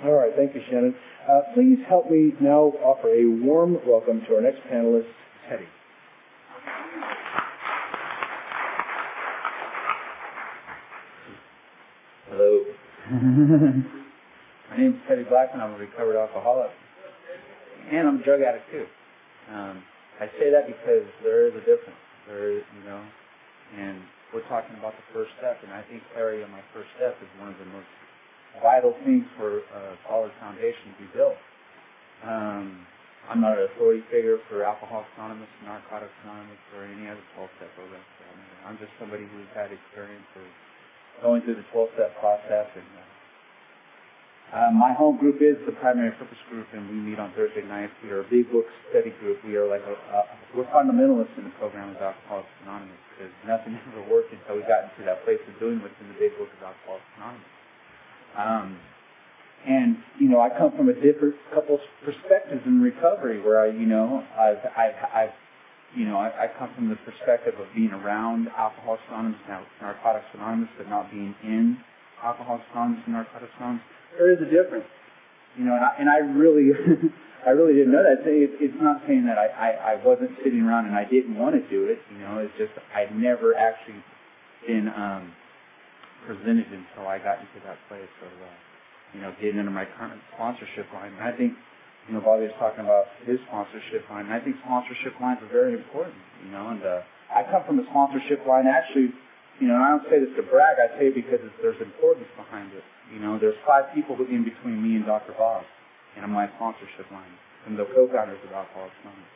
All right, thank you, Shannon. Please help me now offer a warm welcome to our next panelist, Teddy. Hello. My name is Teddy Blackman. I'm a recovered alcoholic, and I'm a drug addict too. I say that because there is a difference. There is, and we're talking about the first step, and I think clarity on my first step is one of the most vital things for a solid foundation to be built. I'm not an authority figure for Alcoholics Anonymous, Narcotics Anonymous, or any other 12-step program. I'm just somebody who's had experience of going through the 12-step process. And my home group is the Primary Purpose Group, and we meet on Thursday nights. We are a big book study group. We are like we're fundamentalists in the program of Alcoholics Anonymous, because nothing ever worked until we got into that place of doing what's in the big book of Alcoholics Anonymous. And I come from a different couple perspectives in recovery, where I come from the perspective of being around Alcoholics Anonymous, Narcotics Anonymous, but not being in Alcoholics Anonymous and Narcotics Anonymous. There is a difference, and I really, I really didn't know that. It's not saying that I wasn't sitting around and I didn't want to do it. It's just I'd never actually been presented until I got into that place of, getting into my current sponsorship line. And I think, Bobby was talking about his sponsorship line, and I think sponsorship lines are very important, and I come from a sponsorship line, actually, I don't say this to brag, I say it because there's importance behind it. There's 5 people in between me and Dr. Bob, and I'm my sponsorship line, and the co-founders of Alcoholics Anonymous.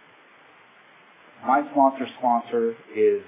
My sponsor is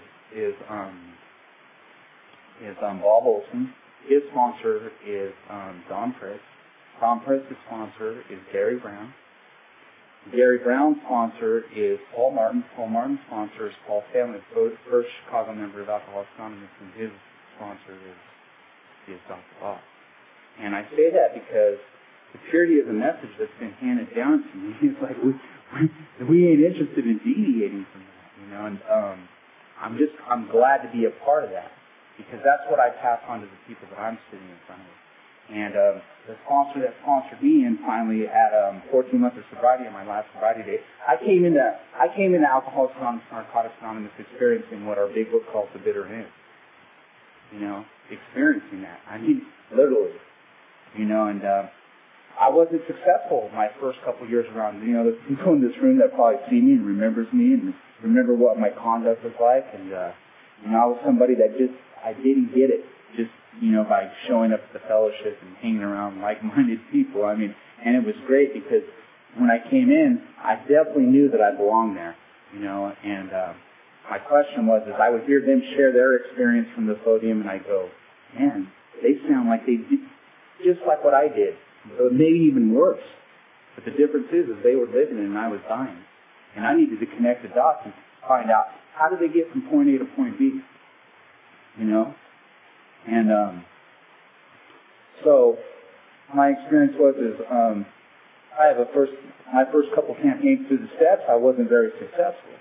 Bob Olson. His sponsor is Don Priss. Don Priss's sponsor is Gary Brown. Gary Brown's sponsor is Paul Martin. Paul Martin's sponsor is Paul Stanley, the first Chicago member of Alcoholics Anonymous, and his sponsor is Dr. Bob. And I say that because the purity of the message that's been handed down to me is like we ain't interested in deviating from that, and I'm glad to be a part of that, because that's what I pass on to the people that I'm sitting in front of. And the sponsor that sponsored me, and finally at 14 months of sobriety, on my last sobriety day, I came into Alcoholics Anonymous, Narcotics Anonymous, experiencing what our big book calls the bitter end. Experiencing that. I mean, literally. And I wasn't successful my first couple years around. There's people in this room that probably see me and remembers me and remember what my conduct was like. And I was somebody that I didn't get it just by showing up at the fellowship and hanging around like-minded people. I mean, and it was great because when I came in, I definitely knew that I belonged there. And my question was, I would hear them share their experience from the podium, and I go, man, they sound like they did just like what I did, or maybe even worse. But the difference is they were living it and I was dying. And I needed to connect the dots and find out, how did they get from point A to point B? And so my experience was I have my first couple campaigns through the steps, I wasn't very successful,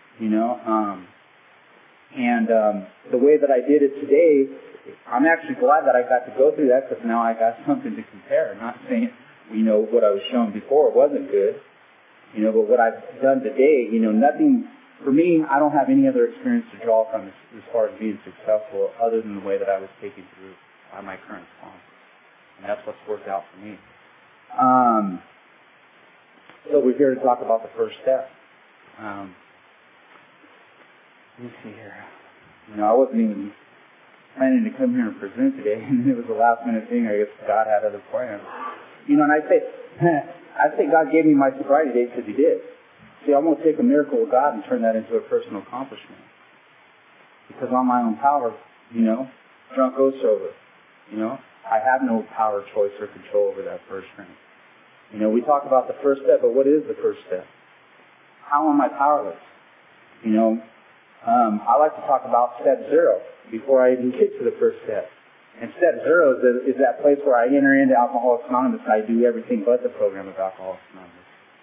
and the way that I did it today, I'm actually glad that I got to go through that, because now I got something to compare. I'm not saying, what I was shown before wasn't good, but what I've done today, nothing, for me, I don't have any other experience to draw from as far as being successful other than the way that I was taken through by my current sponsor. And that's what's worked out for me. So we're here to talk about the first step. Let me see here. I wasn't even planning to come here and present today, and it was a last-minute thing. I guess God had other plans. And I say God gave me my sobriety date because He did. See, I'm going to take a miracle of God and turn that into a personal accomplishment. Because on my own power, drunk or sober, I have no power, choice, or control over that first drink. We talk about the first step, but what is the first step? How am I powerless? I like to talk about step 0 before I even get to the first step. And step 0 is that place where I enter into Alcoholics Anonymous and I do everything but the program of Alcoholics Anonymous.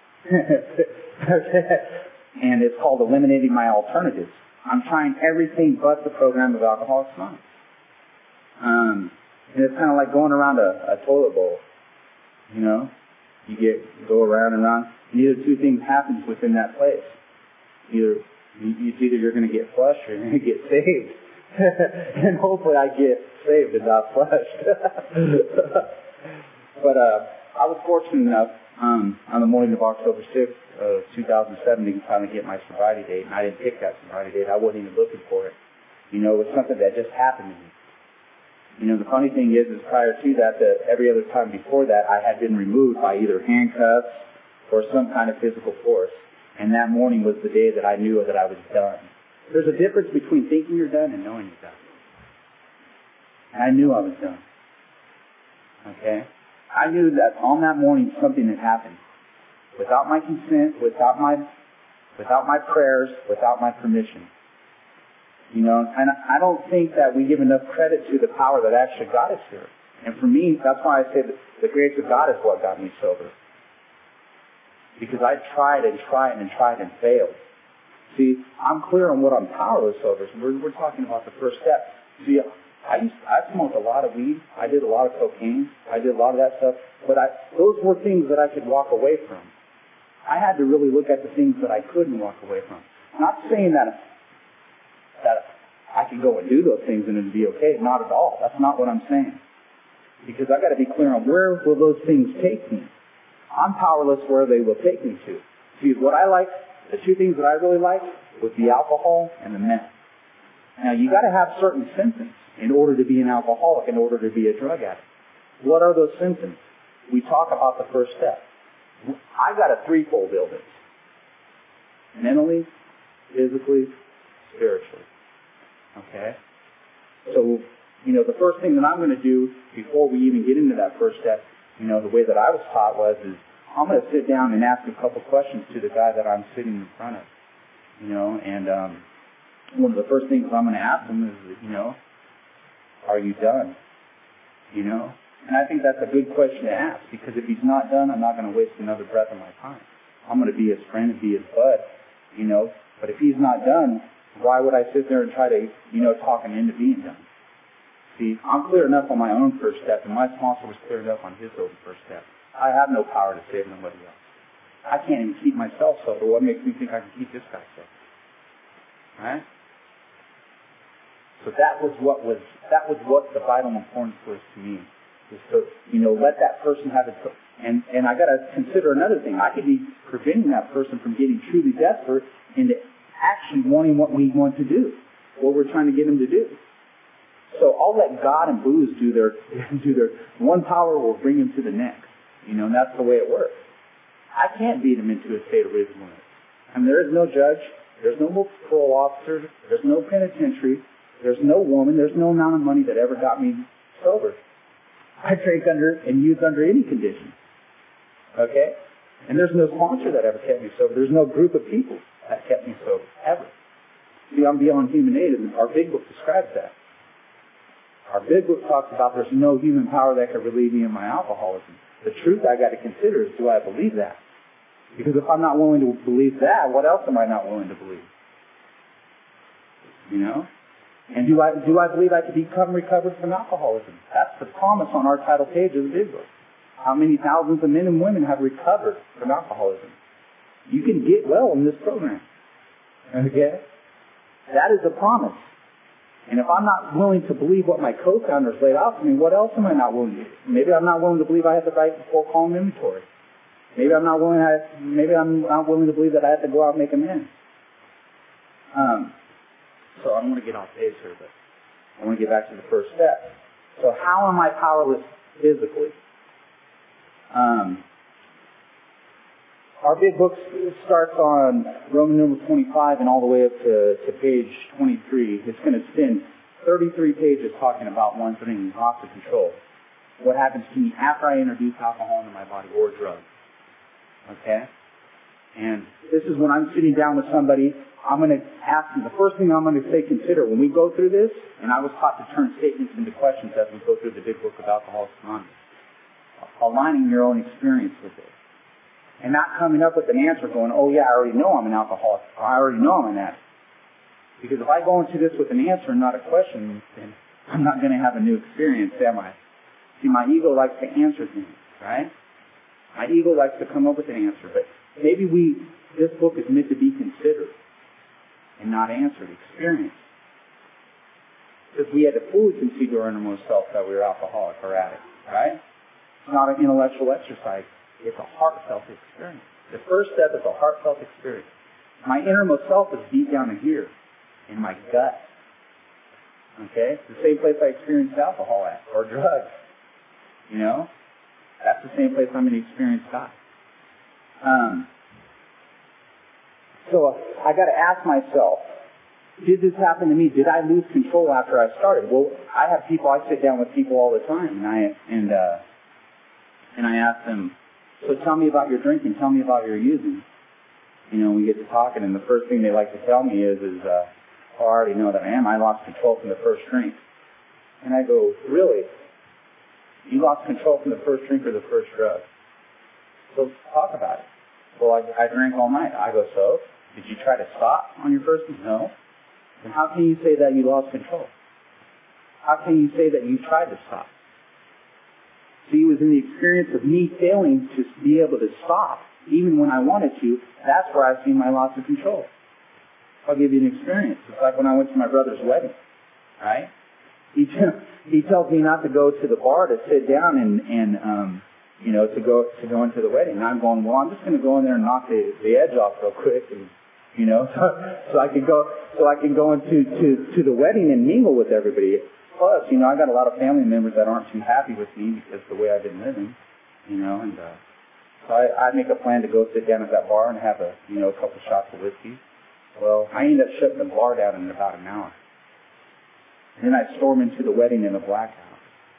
And it's called eliminating my alternatives. I'm trying everything but the program of Alcoholics Anonymous. And it's kind of like going around a toilet bowl. You know, you go around and around. Neither two things happens within that place. It's either you're going to get flushed or you're going to get saved. And hopefully I get saved and not flushed. But I was fortunate enough on the morning of October 6th, 2007 to finally get my sobriety date. And I didn't pick that sobriety date. I wasn't even looking for it. You know, it was something that just happened to me. You know, the funny thing is prior to that every other time before that, I had been removed by either handcuffs or some kind of physical force. And that morning was the day that I knew that I was done. There's a difference between thinking you're done and knowing you're done. And I knew I was done. Okay? I knew that on that morning something had happened. Without my consent, without my prayers, without my permission. You know, and I don't think that we give enough credit to the power that actually got us here. And for me, that's why I say that the grace of God is what got me sober. Because I tried and failed. See, I'm clear on what I'm powerless over. So we're talking about the first step. See, I smoked a lot of weed. I did a lot of cocaine. I did a lot of that stuff. But those were things that I could walk away from. I had to really look at the things that I couldn't walk away from. Not saying that I could go and do those things and it'd be okay. Not at all. That's not what I'm saying. Because I got to be clear on where will those things take me. I'm powerless where they will take me to. See, what I like, the two things that I really like, was the alcohol and the meth. Now, you got to have certain symptoms in order to be an alcoholic, in order to be a drug addict. What are those symptoms? We talk about the first step. I got a threefold illness. Mentally, physically, spiritually. Okay? So, you know, the first thing that I'm going to do before we even get into that first step, you know, the way that I was taught is I'm going to sit down and ask a couple questions to the guy that I'm sitting in front of. You know, and one of the first things I'm going to ask him is, you know, are you done? You know? And I think that's a good question to ask, because if he's not done, I'm not going to waste another breath of my time. I'm going to be his friend and be his bud, you know. But if he's not done, why would I sit there and try to, you know, talk him into being done? See, I'm clear enough on my own first step, and my sponsor was clear enough on his own first step. I have no power to save nobody else. I can't even keep myself sober. What makes me think I can keep this guy sober? Right? So that was what the vital importance was to me. Is to, you know, let that person have it. And I got to consider another thing. I could be preventing that person from getting truly desperate into actually wanting what we want to do, what we're trying to get them to do. So I'll let God and booze do their one power will bring them to the next. You know, and that's the way it works. I can't beat them into a state of reasonableness. I mean, there is no judge. There's no parole officer. There's no penitentiary. There's no woman. There's no amount of money that ever got me sober. I drank under and used under any conditions. Okay? And there's no sponsor that ever kept me sober. There's no group of people that kept me sober, ever. See, I'm beyond human aid, and our big book describes that. Our big book talks about there's no human power that could relieve me of my alcoholism. The truth I got to consider is, do I believe that? Because if I'm not willing to believe that, what else am I not willing to believe? You know? And do I believe I could become recovered from alcoholism? That's the promise on our title page of the big book. How many thousands of men and women have recovered from alcoholism? You can get well in this program. Okay? That is a promise. And if I'm not willing to believe what my co-founders laid out for me, what else am I not willing to do? Maybe I'm not willing to believe I have the right to full column inventory. Maybe I'm not willing to believe that I have to go out and make amends. So I'm going to get off base here, but I want to get back to the first step. So how am I powerless physically? Our big book starts on Roman numeral 25 and all the way up to page 23. It's going to spend 33 pages talking about one thing, loss of control. What happens to me after I introduce alcohol into my body or drugs. Okay? And this is when I'm sitting down with somebody, I'm going to ask them, the first thing I'm going to say, consider when we go through this, and I was taught to turn statements into questions as we go through the big book of Alcoholics Anonymous. Aligning your own experience with it. And not coming up with an answer going, oh yeah, I already know I'm an alcoholic. Or I already know I'm an addict. Because if I go into this with an answer and not a question, then I'm not going to have a new experience, am I? See, my ego likes to answer things, right? My ego likes to come up with an answer, but maybe this book is meant to be considered and not answered, experienced. Because we had to fully concede to our innermost self that we were alcoholic or addict, right? It's not an intellectual exercise. It's a heartfelt experience. The first step is a heartfelt experience. My innermost self is deep down in here, in my gut. Okay? It's the same place I experienced alcohol at, or drugs. You know? That's the same place I'm going to experience God. So I got to ask myself, did this happen to me? Did I lose control after I started? Well, I sit down with people all the time, and I ask them, so tell me about your drinking, tell me about your using. You know, we get to talking, and the first thing they like to tell me is I already know that I lost control from the first drink. And I go, really? You lost control from the first drink or the first drug? So talk about it. Well, I drank all night. I go, so? Did you try to stop on your first one? No. Then how can you say that you lost control? How can you say that you tried to stop? See, it was in the experience of me failing to be able to stop, even when I wanted to, that's where I've seen my loss of control. I'll give you an experience. It's like when I went to my brother's wedding, right? He tells me not to go to the bar to sit down and to go into the wedding. And I'm going, well, I'm just going to go in there and knock the edge off real quick, and so I can go into the wedding and mingle with everybody. Plus, I got a lot of family members that aren't too happy with me because of the way I've been living, and so I make a plan to go sit down at that bar and have a couple shots of whiskey. Well, I ended up shutting the bar down in about an hour. And then I storm into the wedding in a blackout,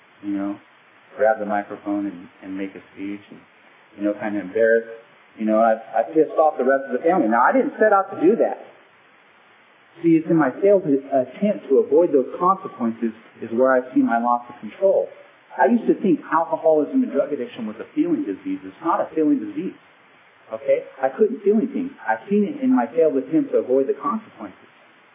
grab the microphone and make a speech and, kind of embarrassed. I pissed off the rest of the family. Now, I didn't set out to do that. See, it's in my failed attempt to avoid those consequences is where I see my loss of control. I used to think alcoholism and drug addiction was a feeling disease. It's not a feeling disease. Okay? I couldn't feel anything. I've seen it in my failed attempt to avoid the consequences.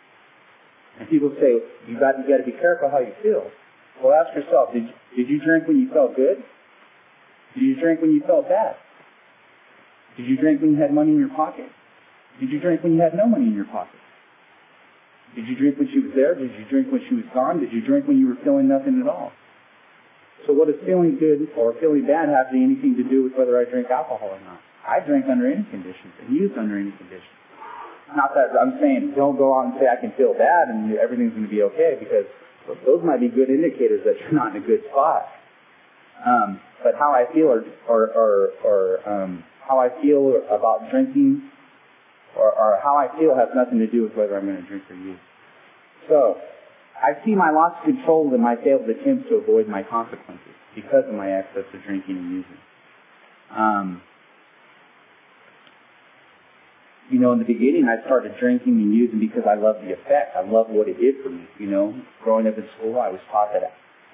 And people say, you got to be careful how you feel. Well, ask yourself, did you drink when you felt good? Did you drink when you felt bad? Did you drink when you had money in your pocket? Did you drink when you had no money in your pocket? Did you drink when she was there? Did you drink when she was gone? Did you drink when you were feeling nothing at all? So what does feeling good or feeling bad have anything to do with whether I drink alcohol or not? I drink under any conditions and use under any conditions. Not that I'm saying don't go out and say I can feel bad and everything's going to be okay, because those might be good indicators that you're not in a good spot. But how I feel how I feel about drinking or how I feel has nothing to do with whether I'm going to drink or use. So I see my loss of control in my failed attempts to avoid my consequences because of my excess of drinking and using. In the beginning, I started drinking and using because I loved the effect. I loved what it did for me. Growing up in school, I was taught that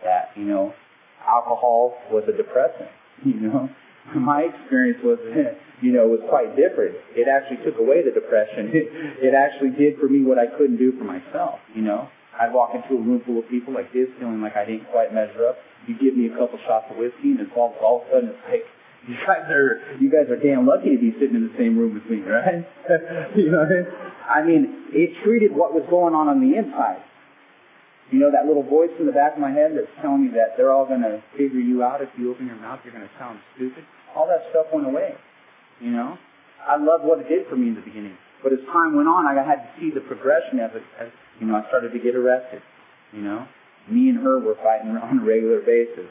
alcohol was a depressant. My experience was quite different. It actually took away the depression. It actually did for me what I couldn't do for myself. I'd walk into a room full of people like this, feeling like I didn't quite measure up. You give me a couple shots of whiskey, and all of a sudden it's like, you guys are damn lucky to be sitting in the same room with me, right? I mean, it treated what was going on the inside. That little voice in the back of my head that's telling me that they're all going to figure you out if you open your mouth, you're going to sound stupid. All that stuff went away. I loved what it did for me in the beginning. But as time went on, I had to see the progression of it. As I started to get arrested. Me and her were fighting on a regular basis.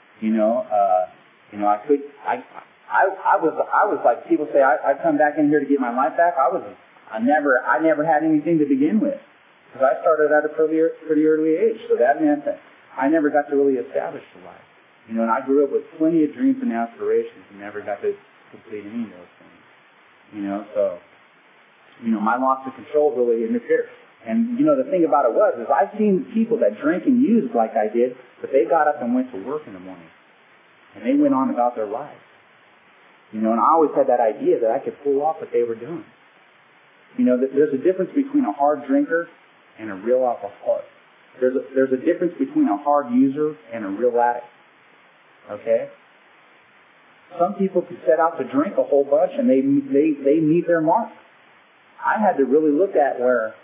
I was like, people say, I come back in here to get my life back. I never had anything to begin with. Because I started at a pretty early age. So that meant that I never got to really establish the life. And I grew up with plenty of dreams and aspirations and never got to complete any of those things. So my loss of control really interfered. And, the thing about it is I've seen people that drank and used like I did, but they got up and went to work in the morning. And they went on about their lives. And I always had that idea that I could pull off what they were doing. There's a difference between a hard drinker and a real alcoholic. There's a difference between a hard user and a real addict. Okay? Some people could set out to drink a whole bunch and they meet their mark. I had to really look at where,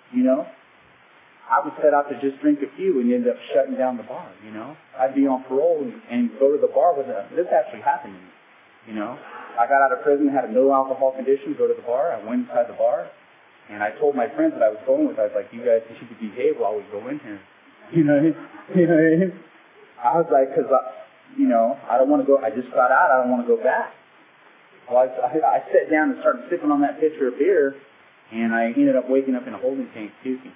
I would set out to just drink a few and end up shutting down the bar, I'd be on parole and go to the bar with this actually happened to me, I got out of prison, had a no alcohol condition, go to the bar, I went inside the bar, and I told my friends that I was going with, I was like, you guys need to behave while we go in here. You know what I mean? I was like, because, I don't want to go, I just got out, I don't want to go back. Well, I sat down and started sipping on that pitcher of beer, and I ended up waking up in a holding tank puking.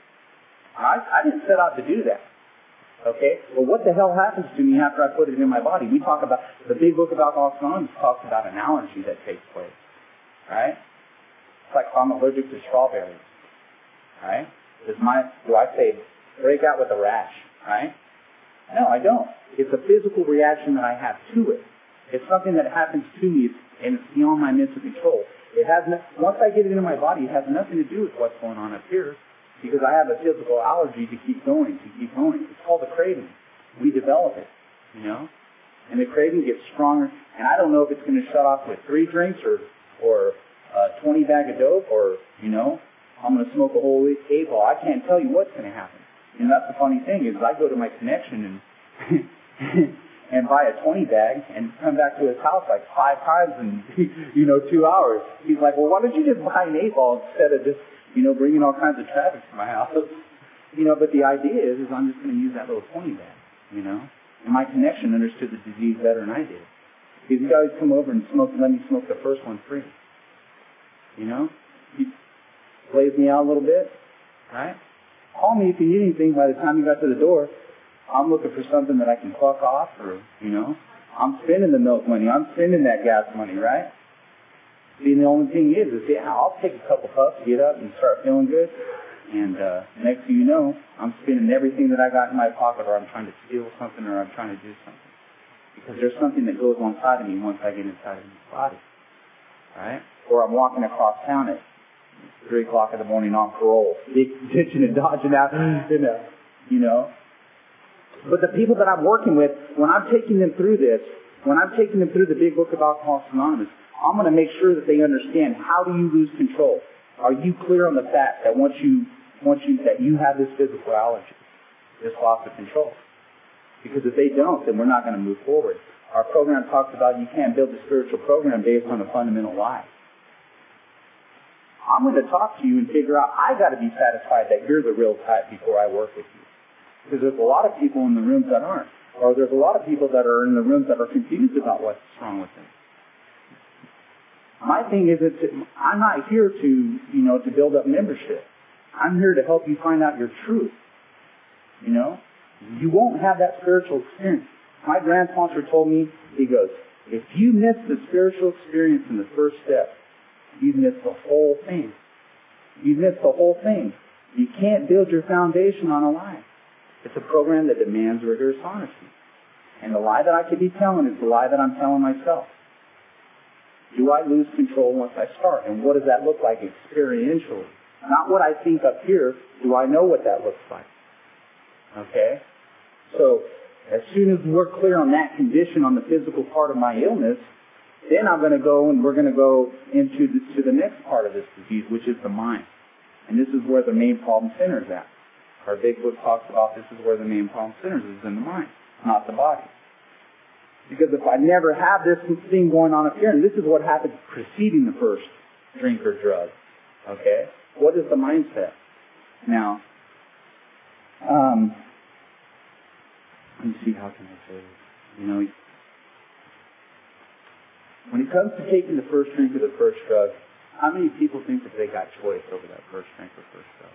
I didn't set out to do that. Okay? Well, what the hell happens to me after I put it in my body? We talk about, the big book of Alcoholics Anonymous talks about an allergy that takes place. Right? It's like I'm allergic to strawberries. Right? Do I say, break out with a rash? Right? No, I don't. It's a physical reaction that I have to it. It's something that happens to me, and it's beyond my mental control. Once I get it into my body, it has nothing to do with what's going on up here, because I have a physical allergy to keep going. It's called a craving. We develop it, and the craving gets stronger, and I don't know if it's going to shut off with 3 drinks or 20 bag of dope, or, I'm going to smoke a whole 8-ball. I can't tell you what's going to happen. And that's the funny thing is I go to my connection and and buy a 20 bag and come back to his house like 5 times in 2 hours. He's like, well, why don't you just buy an 8-ball instead of just bringing all kinds of traffic to my house? But the idea is I'm just going to use that little 20 bag. And my connection understood the disease better than I did. Because he'd always come over and let me smoke the first one free. He plays me out a little bit, right? Call me if you need anything. By the time you got to the door, I'm looking for something that I can fuck off, or, I'm spending the milk money. I'm spending that gas money, right? See, the only thing is I'll take a couple puffs, get up, and start feeling good. And next thing you know, I'm spending everything that I got in my pocket, or I'm trying to steal something, or I'm trying to do something. Because there's something that goes alongside of me once I get inside of my body, right? Or I'm walking across town at 3 o'clock in the morning on parole, ditching and dodging out, But the people that I'm working with, when I'm taking them through this, when I'm taking them through the big book of Alcoholics Anonymous, I'm going to make sure that they understand, how do you lose control? Are you clear on the fact that that you have this physical allergy, this loss of control? Because if they don't, then we're not going to move forward. Our program talks about you can't build a spiritual program based on a fundamental lie. I'm going to talk to you and figure out, I got to be satisfied that you're the real type before I work with you. Because there's a lot of people in the rooms that aren't. Or there's a lot of people that are in the rooms that are confused about what's wrong with them. My thing is that I'm not here to build up membership. I'm here to help you find out your truth. You won't have that spiritual experience. My grand sponsor told me, he goes, if you miss the spiritual experience in the first step, you've missed the whole thing. You've missed the whole thing. You can't build your foundation on a lie. It's a program that demands rigorous honesty. And the lie that I could be telling is the lie that I'm telling myself. Do I lose control once I start? And what does that look like experientially? Not what I think up here. Do I know what that looks like? Okay? So, as soon as we're clear on that condition, on the physical part of my illness, then I'm going to go and we're going to go into the next part of this disease, which is the mind. And this is where the main problem center is at. Our big book talks about this is where the main problem centers is in the mind, not the body. Because if I never have this thing going on up here, and this is what happens preceding the first drink or drug, okay? What is the mindset? Now, let me see, how can I say this? When it comes to taking the first drink or the first drug, how many people think that they got choice over that first drink or first drug?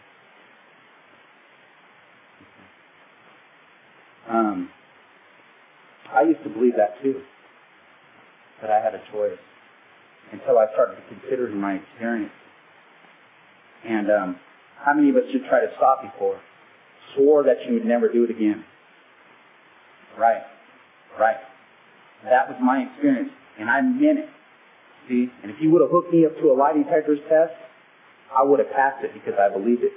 I used to believe that too, that I had a choice, until I started to consider it in my experience. And how many of us should try to stop before? Swore that you would never do it again. Right. That was my experience, and I meant it. See? And if you would have hooked me up to a lie detector's test, I would have passed it because I believed it.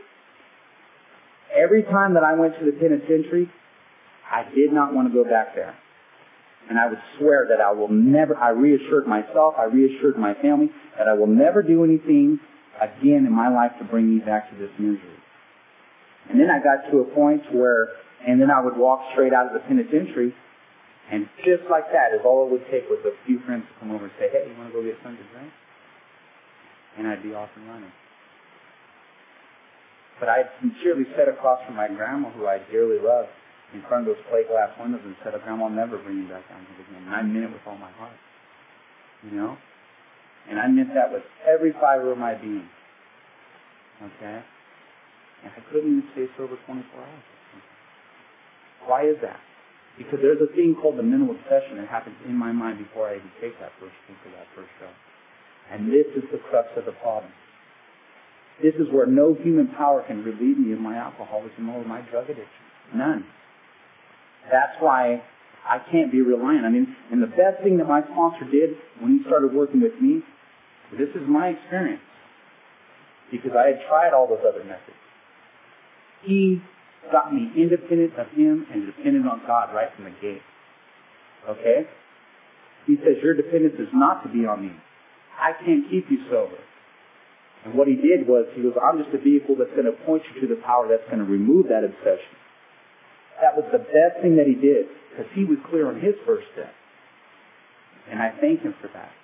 Every time that I went to the penitentiary, I did not want to go back there. And I would swear that I reassured myself, I reassured my family, that I will never do anything again in my life to bring me back to this misery. And then I got to a point where, and then I would walk straight out of the penitentiary, and just like that is all it would take was a few friends to come over and say, hey, you want to go get something to drink? And I'd be off and running. But I had sincerely sat across from my grandma, who I dearly loved, in front of those plate glass windows and said, Grandma, I'll never bring you back down here again. And I meant it with all my heart. You know? And I meant that with every fiber of my being. Okay? And I couldn't even stay sober 24 hours. Why is that? Because there's a thing called the mental obsession that happens in my mind before I even take that first drink or that first shot. And this is the crux of the problem. This is where no human power can relieve me of my alcoholism or my drug addiction. None. That's why I can't be reliant. I mean, and the best thing that my sponsor did when he started working with me, this is my experience, because I had tried all those other methods. He got me independent of him and dependent on God right from the gate. Okay? He says, your dependence is not to be on me. I can't keep you sober. And what he did was, he goes, I'm just a vehicle that's going to point you to the power that's going to remove that obsession. That was the best thing that he did, because he was clear on his first step. And I thank him for that.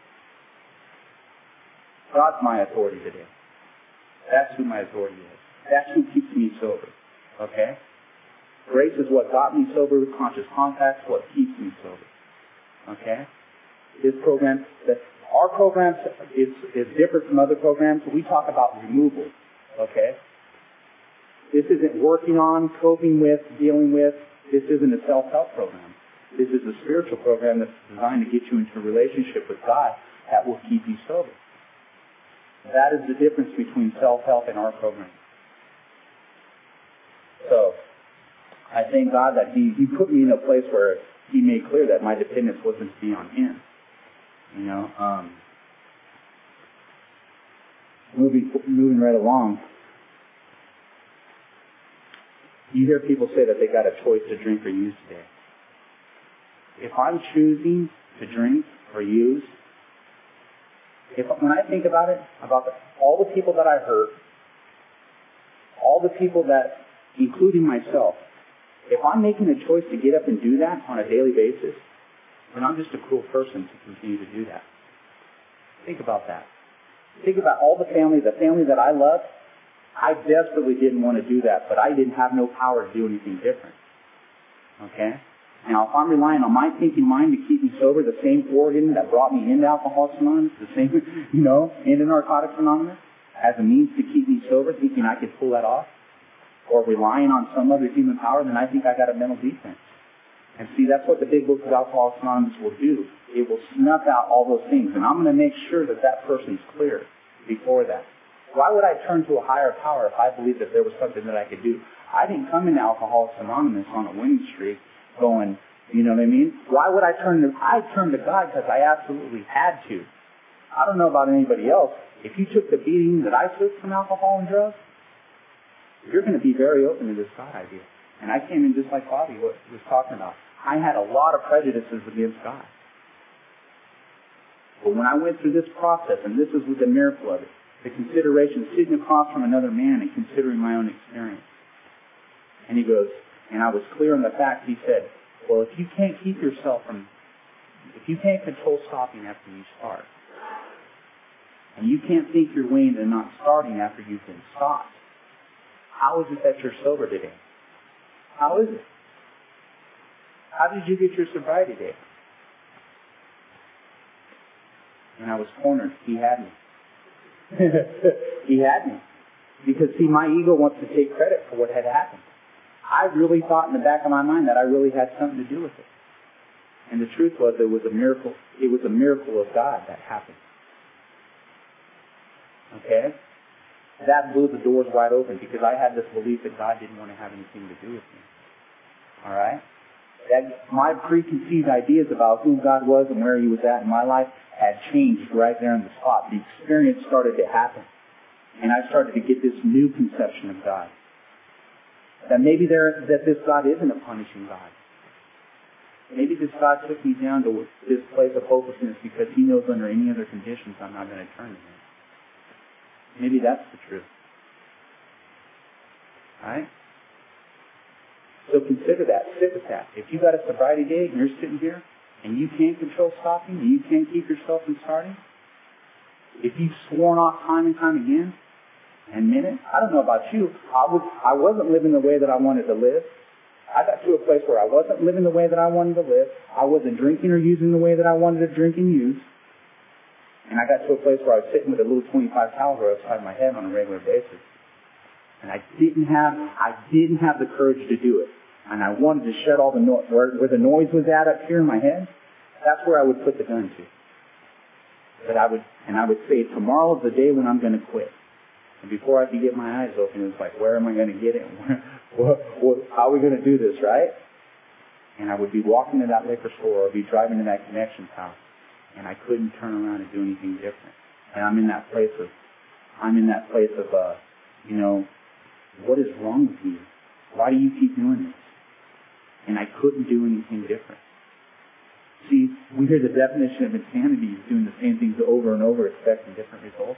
God's my authority today. That's who my authority is. That's who keeps me sober. Okay? Grace is what got me sober. Conscious contact is what keeps me sober. Okay? This program, our program is different from other programs. We talk about removal. Okay? This isn't working on, coping with, dealing with. This isn't a self-help program. This is a spiritual program that's designed to get you into a relationship with God that will keep you sober. That is the difference between self-help and our program. So, I thank God that He put me in a place where He made clear that my dependence wasn't to be on Him. You know, moving right along. You hear people say that they got a choice to drink or use today. If I'm choosing to drink or use, when I think about it, all the people that I hurt, all the people that, including myself, if I'm making a choice to get up and do that on a daily basis, then I'm just a cruel person to continue to do that. Think about that. Think about all the family that I loved. I desperately didn't want to do that, but I didn't have no power to do anything different. Okay? Now, if I'm relying on my thinking mind to keep me sober, the same organ that brought me into Alcoholics Anonymous, the same, into Narcotics Anonymous, as a means to keep me sober, thinking I could pull that off, or relying on some other human power, then I think I got a mental defense. And see, that's what the big book of Alcoholics Anonymous will do. It will snuff out all those things, and I'm going to make sure that that person's clear before that. Why would I turn to a higher power if I believed that there was something that I could do? I didn't come into Alcoholics Anonymous on a winning streak going, you know what I mean? Why would I turn to God? Because I absolutely had to. I don't know about anybody else. If you took the beating that I took from alcohol and drugs, you're going to be very open to this God idea. And I came in just like Bobby was talking about. I had a lot of prejudices against God. But when I went through this process, and this is the miracle of it, the consideration, sitting across from another man and considering my own experience. And he goes, and I was clear on the fact, he said, well, if you can't control stopping after you start, and you can't think your way into not starting after you've been stopped, how is it that you're sober today? How is it? How did you get your sobriety today? And I was cornered. He had me. He had me. Because, see, my ego wants to take credit for what had happened. I really thought in the back of my mind that I really had something to do with it. And the truth was, it was a miracle. It was a miracle of God that happened. Okay? That blew the doors wide open because I had this belief that God didn't want to have anything to do with me. Alright? That my preconceived ideas about who God was and where He was at in my life had changed right there on the spot. The experience started to happen. And I started to get this new conception of God. That maybe that this God isn't a punishing God. Maybe this God took me down to this place of hopelessness because He knows under any other conditions I'm not going to turn to Him. Maybe that's the truth. Alright? So consider that. Sit with that. If you got a sobriety date and you're sitting here and you can't control stopping and you can't keep yourself from starting, if you've sworn off time and time again and meant it, I don't know about you, I wasn't living the way that I wanted to live. I got to a place where I wasn't living the way that I wanted to live. I wasn't drinking or using the way that I wanted to drink and use. And I got to a place where I was sitting with a little 25 caliber upside my head on a regular basis. And I didn't have the courage to do it. And I wanted to shut all the noise, where the noise was at up here in my head, that's where I would put the gun to. But I would say, tomorrow's the day when I'm going to quit. And before I could get my eyes open, it was like, where am I going to get it? How are we going to do this, right? And I would be walking to that liquor store or be driving to that Connections house, and I couldn't turn around and do anything different. And I'm in that place of, what is wrong with you? Why do you keep doing this? And I couldn't do anything different. See, we hear the definition of insanity is doing the same things over and over, expecting different results.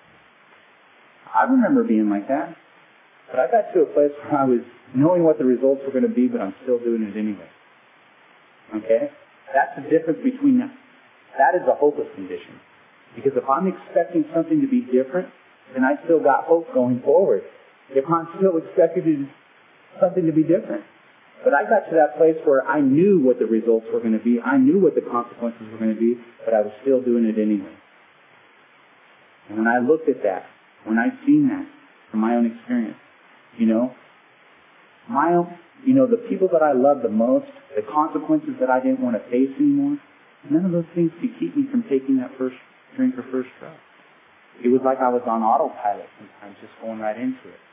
I remember being like that. But I got to a place where I was knowing what the results were going to be, but I'm still doing it anyway. Okay? That's the difference between that. That is a hopeless condition. Because if I'm expecting something to be different, then I still got hope going forward. If I'm still expecting something to be different. But I got to that place where I knew what the results were going to be. I knew what the consequences were going to be, but I was still doing it anyway. And when I looked at that, when I seen that from my own experience, the people that I loved the most, the consequences that I didn't want to face anymore, none of those things could keep me from taking that first drink or first drug. It was like I was on autopilot sometimes, just going right into it.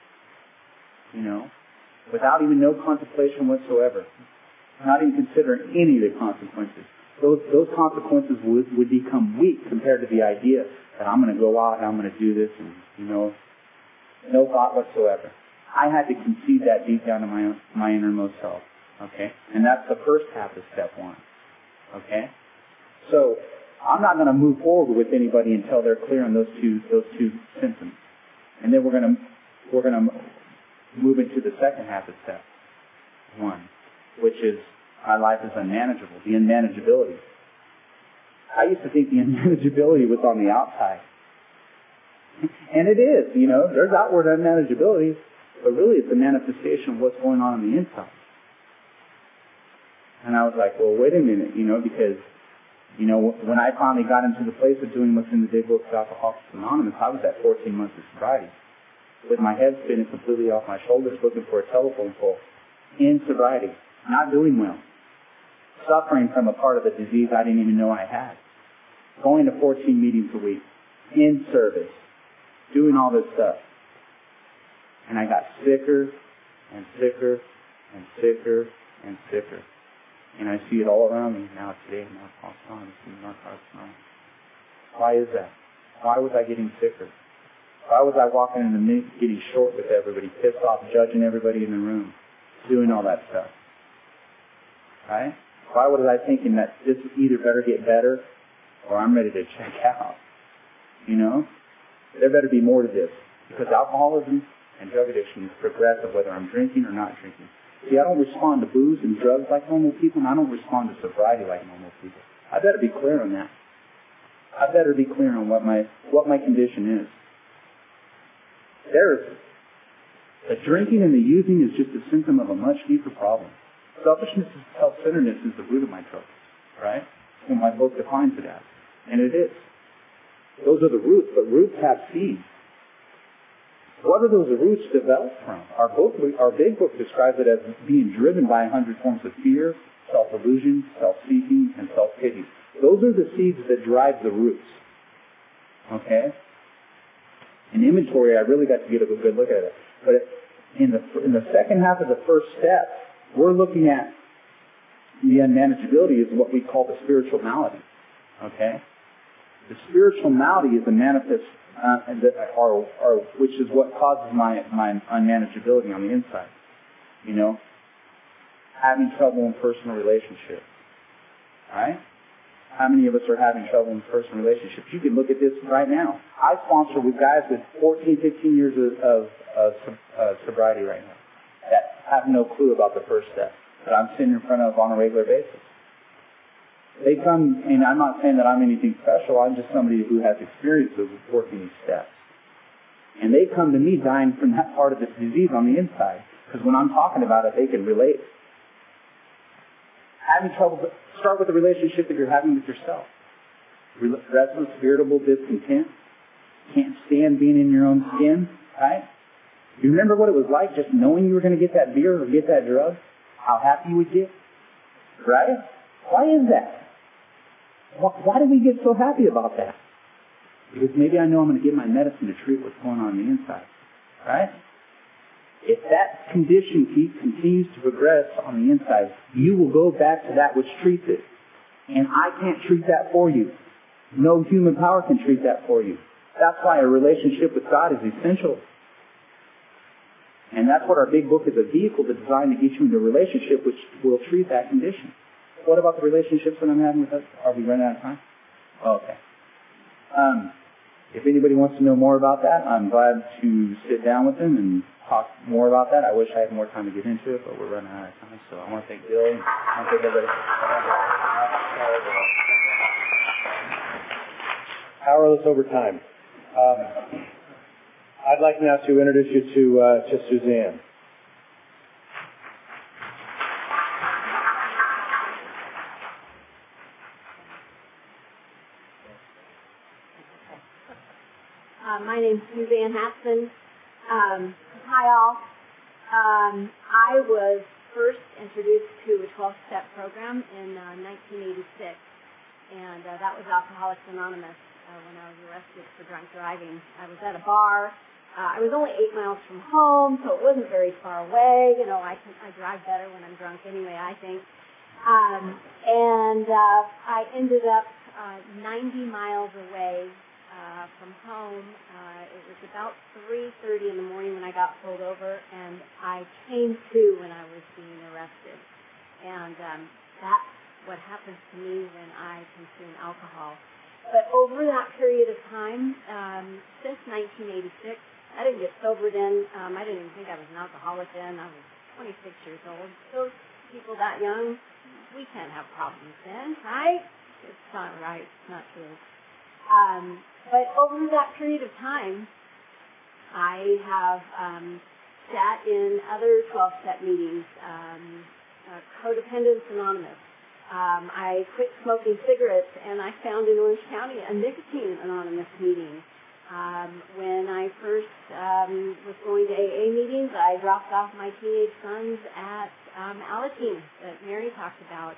Without even no contemplation whatsoever. Not even considering any of the consequences. Those consequences would become weak compared to the idea that I'm going to go out and I'm going to do this and, no thought whatsoever. I had to concede that deep down in my innermost self. Okay? And that's the first half of step one. Okay? So, I'm not going to move forward with anybody until they're clear on those two symptoms. And then we're going to move into the second half of step one, which is my life is unmanageable, the unmanageability. I used to think the unmanageability was on the outside. And it is, there's outward unmanageability, but really it's a manifestation of what's going on the inside. And I was like, well, wait a minute, because, when I finally got into the place of doing what's in the big book of Alcoholics Anonymous, I was at 14 months of sobriety, with my head spinning completely off my shoulders, looking for a telephone pole, in sobriety, not doing well, suffering from a part of the disease I didn't even know I had, going to 14 meetings a week, in service, doing all this stuff. And I got sicker and sicker and sicker and sicker. And I see it all around me now today in Narcotics Anonymous. Why is that? Why was I getting sicker? Why was I walking in the mix, getting short with everybody, pissed off, judging everybody in the room, doing all that stuff? Right? Why was I thinking that this either better get better or I'm ready to check out? There better be more to this. Because alcoholism and drug addiction is progressive whether I'm drinking or not drinking. See, I don't respond to booze and drugs like normal people, and I don't respond to sobriety like normal people. I better be clear on that. I better be clear on what my condition is. The drinking and the using is just a symptom of a much deeper problem. Selfishness and self-centeredness is the root of my troubles, right? And my book defines it as. And it is. Those are the roots, but roots have seeds. What are those roots developed from? Our big book describes it as being driven by 100 forms of fear, self-illusion, self-seeking, and self-pity. Those are the seeds that drive the roots. Okay? In inventory, I really got to get a good look at it. But in the second half of the first step, we're looking at the unmanageability is what we call the spiritual malady. Okay? The spiritual malady is a manifest, which is what causes my unmanageability on the inside. Having trouble in personal relationships, right? How many of us are having trouble in personal relationships? You can look at this right now. I sponsor with guys with 14, 15 years of sobriety right now that have no clue about the first step that I'm sitting in front of on a regular basis. They come, and I'm not saying that I'm anything special. I'm just somebody who has experience of working these steps. And they come to me dying from that part of the disease on the inside. Because when I'm talking about it, they can relate. Having trouble, start with the relationship that you're having with yourself. Restless, irritable, discontent. Can't stand being in your own skin, right? You remember what it was like just knowing you were going to get that beer or get that drug? How happy you would get? Right? Why is that? Why do we get so happy about that? Because maybe I know I'm going to get my medicine to treat what's going on the inside. Right? If that condition continues to progress on the inside, you will go back to that which treats it. And I can't treat that for you. No human power can treat that for you. That's why a relationship with God is essential. And that's what our big book is, a vehicle that's designed to get you into a relationship which will treat that condition. What about the relationships that I'm having with us? Are we running out of time? Okay. If anybody wants to know more about that, I'm glad to sit down with them and talk more about that. I wish I had more time to get into it, but we're running out of time. So I want to thank Bill. I want to thank everybody. Powerless over time. I'd like now to introduce you to Suzanne. My name's Suzanne Hatzman. Hi all. I was first introduced to a 12-step program in 1986, and that was Alcoholics Anonymous when I was arrested for drunk driving. I was at a bar. I was only 8 miles from home, so it wasn't very far away. You know, I drive better when I'm drunk anyway, I think. I ended up 90 miles away from home. It was about 3:30 in the morning when I got pulled over, and I came to when I was being arrested. And that's what happens to me when I consume alcohol. But over that period of time, since 1986, I didn't get sober then. I didn't even think I was an alcoholic then. I was 26 years old. Those people that young, we can't have problems then, right? It's not right. It's not true. But over that period of time, I have sat in other 12-step meetings, Codependence Anonymous. I quit smoking cigarettes, and I found in Orange County a Nicotine Anonymous meeting. When I first was going to AA meetings, I dropped off my teenage sons at Alateen that Mary talked about.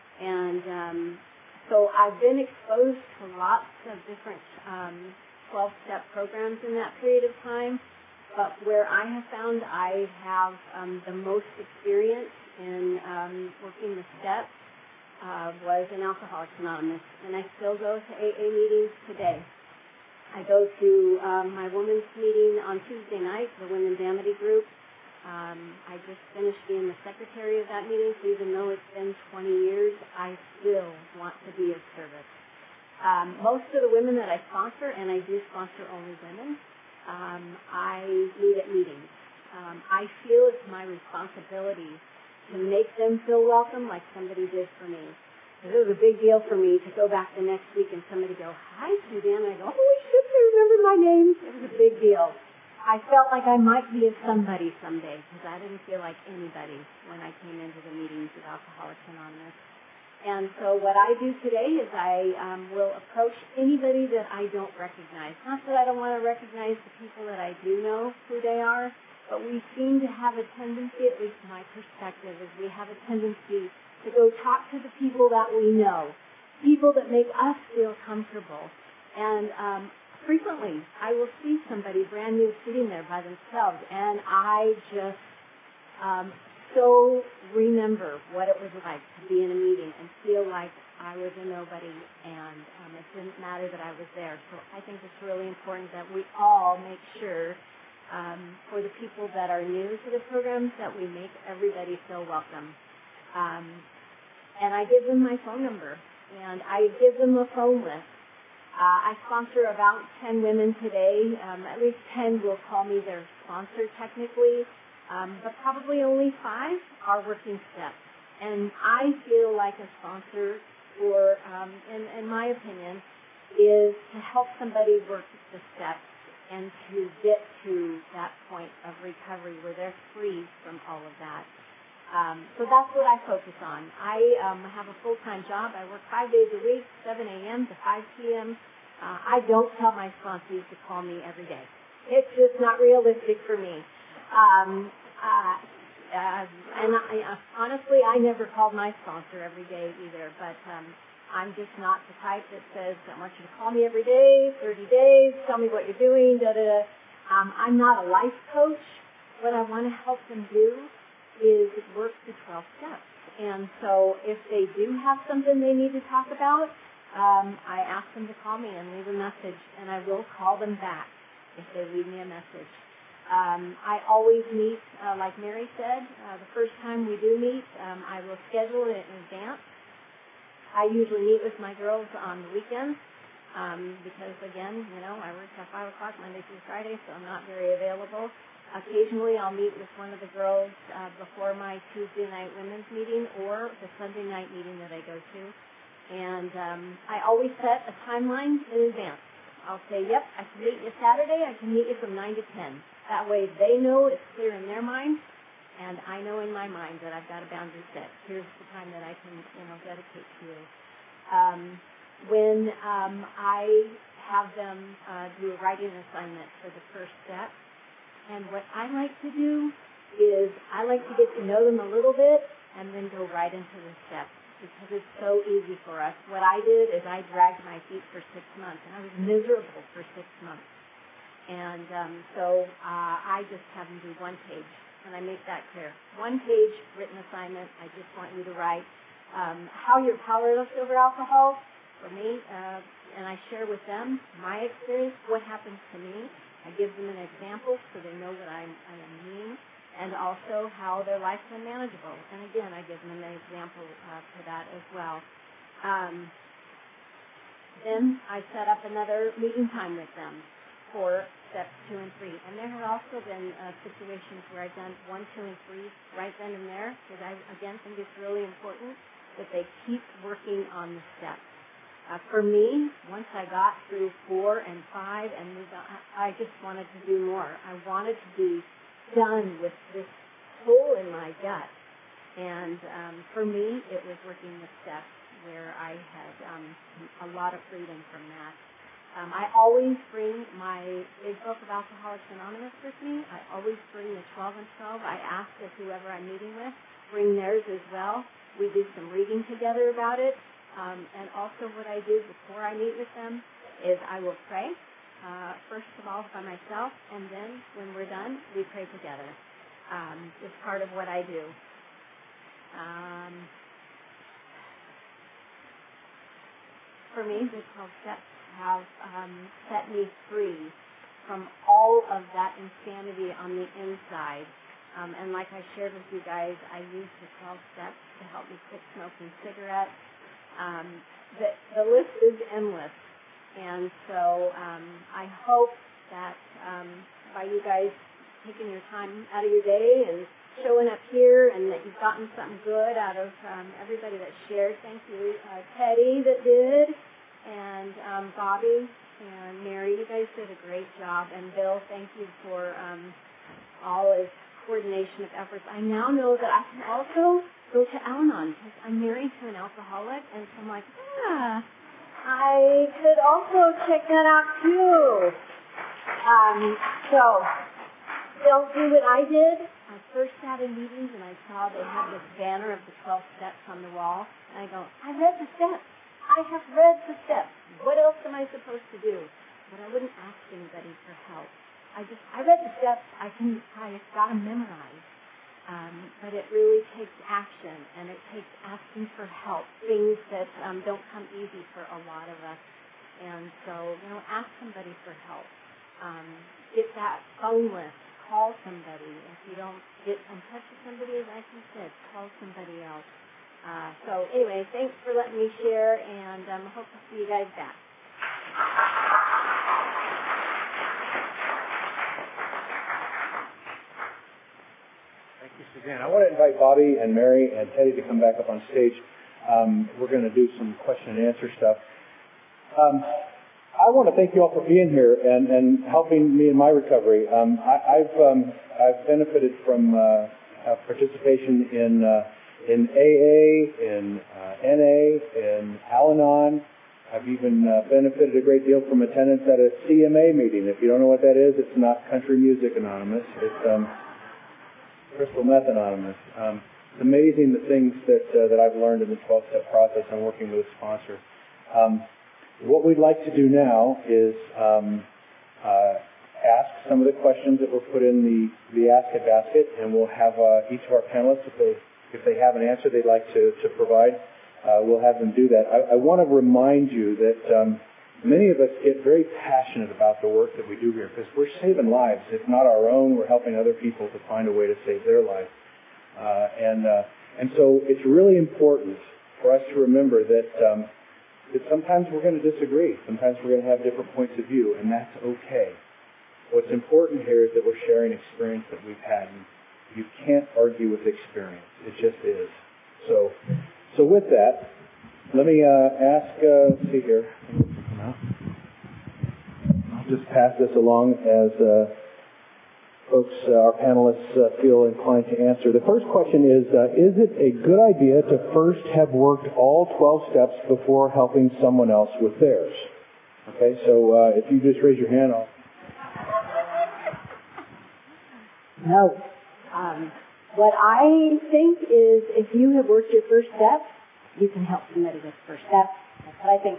And so I've been exposed to lots of different 12-step programs in that period of time, but where I have found I have the most experience in working the steps was in Alcoholics Anonymous, and I still go to AA meetings today. I go to my women's meeting on Tuesday night, the Women's Amity Group. I just finished being the secretary of that meeting, so even though it's been 20 years, I still want to be of service. Most of the women that I sponsor, and I do sponsor only women, I meet at meetings. I feel it's my responsibility to make them feel welcome like somebody did for me. Because it was a big deal for me to go back the next week and somebody go, "Hi, Suzanne." And I go, "Holy shit, they remember my name." It was a big deal. I felt like I might be of somebody someday because I didn't feel like anybody when I came into the meetings of Alcoholics Anonymous. And so what I do today is I will approach anybody that I don't recognize. Not that I don't want to recognize the people that I do know who they are, but we seem to have a tendency, at least my perspective, is we have a tendency to go talk to the people that we know, people that make us feel comfortable. And frequently, I will see somebody brand new sitting there by themselves, and I just so remember what it was like to be in a meeting and feel like I was a nobody, and it didn't matter that I was there. So I think it's really important that we all make sure, for the people that are new to the programs, that we make everybody feel welcome. and I give them my phone number, and I give them a phone list. I sponsor about 10 women today. At least 10 will call me their sponsor technically, but probably only 5 are working steps. And I feel like a sponsor, or in my opinion, is to help somebody work the steps and to get to that point of recovery where they're free from all of that. So that's what I focus on. I have a full-time job. I work 5 days a week, 7 a.m. to 5 p.m. I don't tell my sponsees to call me every day. It's just not realistic for me. Honestly, I never called my sponsor every day either, but I'm just not the type that says, I want you to call me every day, 30 days, tell me what you're doing, da-da-da. I'm not a life coach. What I want to help them do is work the 12 steps. And so if they do have something they need to talk about, I ask them to call me and leave a message, and I will call them back if they leave me a message. I always meet, like Mary said, the first time we do meet, I will schedule it in advance. I usually meet with my girls on the weekends because, again, I work till 5 o'clock Monday through Friday, so I'm not very available. Occasionally I'll meet with one of the girls before my Tuesday night women's meeting or the Sunday night meeting that I go to. And I always set a timeline in advance. I'll say, yep, I can meet you Saturday. I can meet you from 9 to 10. That way they know it's clear in their mind, and I know in my mind that I've got a boundary set. Here's the time that I can, dedicate to you. When I have them do a writing assignment for the first step, and what I like to do is I like to get to know them a little bit and then go right into the steps because it's so easy for us. What I did is I dragged my feet for 6 months, and I was miserable for 6 months. And so I just have them do 1 page, and I make that clear. 1 page written assignment. I just want you to write how you're powerless over alcohol for me, and I share with them my experience, what happens to me. I give them an example so they know what I mean, and also how their life's unmanageable. And again, I give them an example for that as well. Then I set up another meeting time with them for steps 2 and 3. And there have also been situations where I've done 1, 2, and 3 right then and there, because I, again, think it's really important that they keep working on the steps. For me, once I got through 4 and 5 and moved on, I just wanted to do more. I wanted to be done with this hole in my gut. And for me, it was working the steps where I had a lot of freedom from that. I always bring my big book of Alcoholics Anonymous with me. I always bring the 12 and 12. I ask that whoever I'm meeting with bring theirs as well. We do some reading together about it. And also what I do before I meet with them is I will pray, first of all by myself, and then when we're done, we pray together. It's part of what I do. For me, the 12 steps have set me free from all of that insanity on the inside. And like I shared with you guys, I use the 12 steps to help me quit smoking cigarettes. The list is endless, and so I hope that by you guys taking your time out of your day and showing up here, and that you've gotten something good out of everybody that shared. Thank you, Teddy that did, and Bobby and Mary. You guys did a great job, and Bill, thank you for all his coordination of efforts. I now know that I can also go to Al-Anon because I'm married to an alcoholic, and so I'm like, I could also check that out too. So don't do what I did. I first sat in meetings and I saw they had this banner of the 12 steps on the wall, and I go, I read the steps. I have read the steps. What else am I supposed to do? But I wouldn't ask anybody for help. I read the steps. I got them memorized. But it really takes action, and it takes asking for help, things that don't come easy for a lot of us. And so, ask somebody for help. Get that phone list. Call somebody. If you don't get in touch with somebody, like you said, call somebody else. So anyway, thanks for letting me share, and I hope to see you guys back. Thank you, Suzanne. I want to invite Bobby and Mary and Teddy to come back up on stage. We're going to do some question and answer stuff. I want to thank you all for being here and helping me in my recovery. I've benefited from participation in AA, in NA, in Al-Anon. I've even benefited a great deal from attendance at a CMA meeting. If you don't know what that is, it's not Country Music Anonymous. It's Crystal Meth Anonymous. It's amazing the things that I've learned in the 12-step process and working with a sponsor. What we'd like to do now is ask some of the questions that were put in the Ask It basket, and we'll have each of our panelists, if they have an answer they'd like to provide, we'll have them do that. I want to remind you that many of us get very passionate about the work that we do here because we're saving lives. If not our own, we're helping other people to find a way to save their life. And so it's really important for us to remember that sometimes we're going to disagree. Sometimes we're going to have different points of view, and that's okay. What's important here is that we're sharing experience that we've had. And you can't argue with experience. It just is. So with that, let me ask, let's see here. I'll just pass this along as folks, our panelists, feel inclined to answer. The first question is it a good idea to first have worked all 12 steps before helping someone else with theirs? Okay, so if you just raise your hand, I'll... No. What I think is if you have worked your first step, you can help somebody with the first step. That's what I think.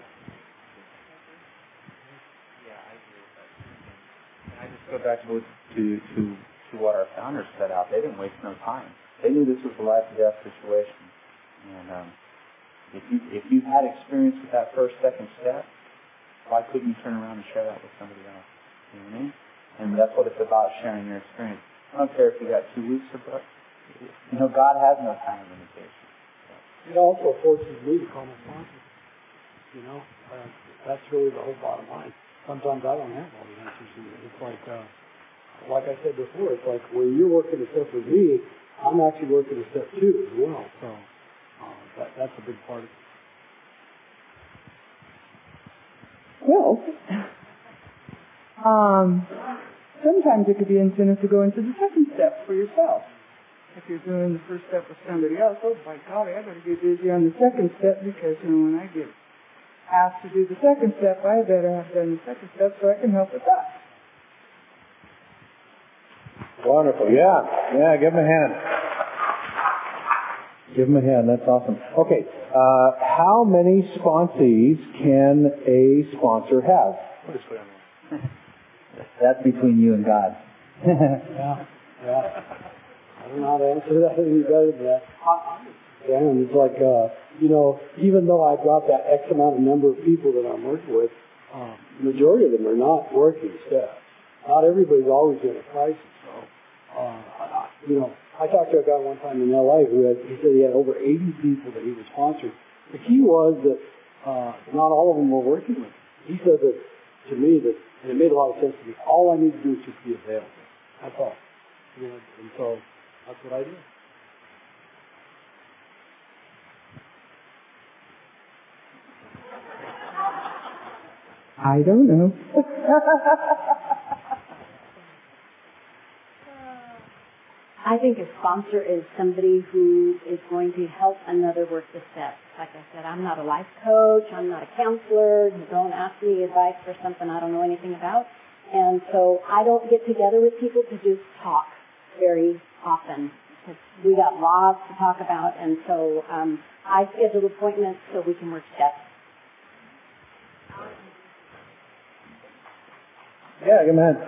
Yeah, I agree with that. And I just go back to what our founders set out. They didn't waste no time. They knew this was a life or death situation. And if you've had experience with that first, second step, why couldn't you turn around and share that with somebody else? You know what I mean? And that's what it's about, sharing your experience. I don't care if you got 2 weeks or what. You know, God has no time limitation. It also forces me to call my sponsor. You know, that's really the whole bottom line. Sometimes I don't have all the answers. It's like I said before, it's like when you're working a step with me, I'm actually working a step 2 as well. So that's a big part of it. Well, sometimes it could be incentive to go into the second step for yourself. If you're doing the first step with somebody else, oh, by golly, I better get busy on the second step because, you know, when I get asked to do the second step, I better have done the second step so I can help with that. Wonderful. Yeah, give them a hand. Give them a hand. That's awesome. Okay, how many sponsees can a sponsor have? What is going on? That's between you and God. Yeah. I don't know how to answer that any better than that. And it's like, you know, even though I've got that X amount of number of people that I'm working with, the majority of them are not working steps. Not everybody's always in a crisis. So, you know, I talked to a guy one time in L.A. he said he had over 80 people that he was sponsoring. The key was that not all of them were working with him. He said that to me that, and it made a lot of sense to me, all I need to do is just be available. That's all. You know, and so that's what I do. I don't know. I think a sponsor is somebody who is going to help another work the steps. Like I said, I'm not a life coach. I'm not a counselor. Don't ask me advice for something I don't know anything about. And so I don't get together with people to just talk very often. Because we got lots to talk about, and so I schedule appointments so we can work steps. Yeah, go ahead.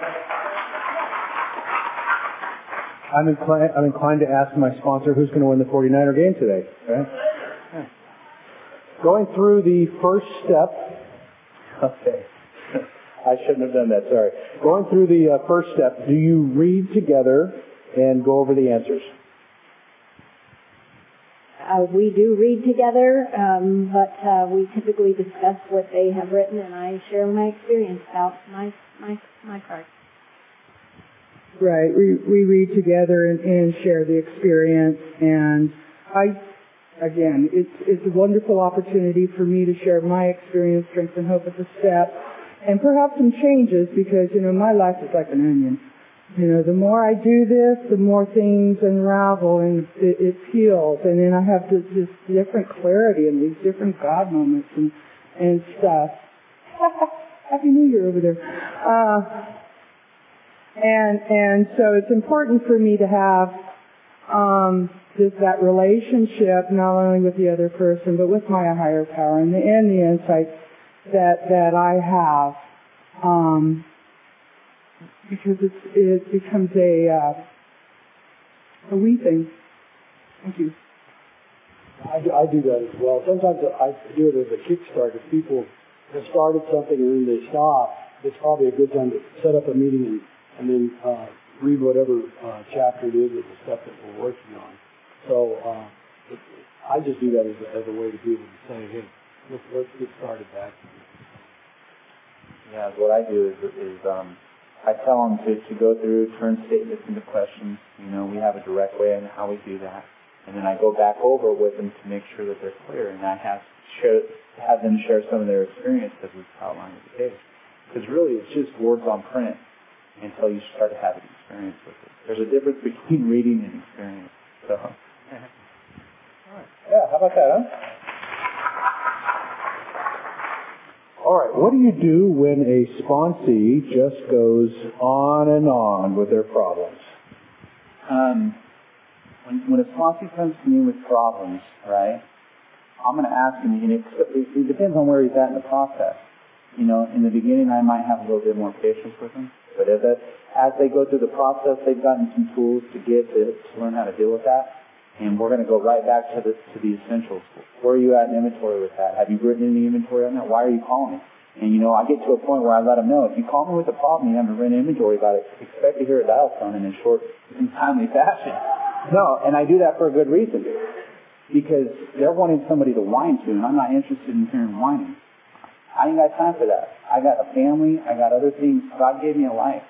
I'm inclined to ask my sponsor who's going to win the 49er game today. Okay? Yeah. Going through the first step. Okay. I shouldn't have done that, sorry. Going through the first step, do you read together and go over the answers? We do read together, but we typically discuss what they have written, and I share my experience about my part. Right. We read together and share the experience, and again, it's a wonderful opportunity for me to share my experience, strength, and hope at the step, and perhaps some changes, because, my life is like an onion. The more I do this, the more things unravel and it peels, and then I have this different clarity and these different God moments and stuff. Happy New Year over there. And so it's important for me to have that relationship not only with the other person but with my higher power and the insights that I have. Because it becomes a we thing. Thank you. I do that as well. Sometimes I do it as a kickstart. If people have started something and then they stop, it's probably a good time to set up a meeting and then read whatever chapter it is or the stuff that we're working on. So I just do that as a way to be able to say, hey, let's get started back. Yeah, what I do is I tell them to go through, turn statements into questions. We have a direct way in how we do that. And then I go back over with them to make sure that they're clear. And I have them share some of their experience as we've outlined in the case. Because really, it's just words on print until you start to have an experience with it. There's a difference between reading and experience. So, Yeah, how about that, huh? All right, what do you do when a sponsee just goes on and on with their problems? When a sponsee comes to me with problems, right, I'm going to ask him, and it depends on where he's at in the process. In the beginning, I might have a little bit more patience with him, but as they go through the process, they've gotten some tools to learn how to deal with that. And we're going to go right back to the essentials. Where are you at in inventory with that? Have you written any inventory on that? Why are you calling me? And, I get to a point where I let them know, if you call me with a problem, you haven't written inventory about it, expect to hear a dial tone in a short and timely fashion. No, and I do that for a good reason. Because they're wanting somebody to whine to, and I'm not interested in hearing whining. I ain't got time for that. I got a family. I got other things. God gave me a life,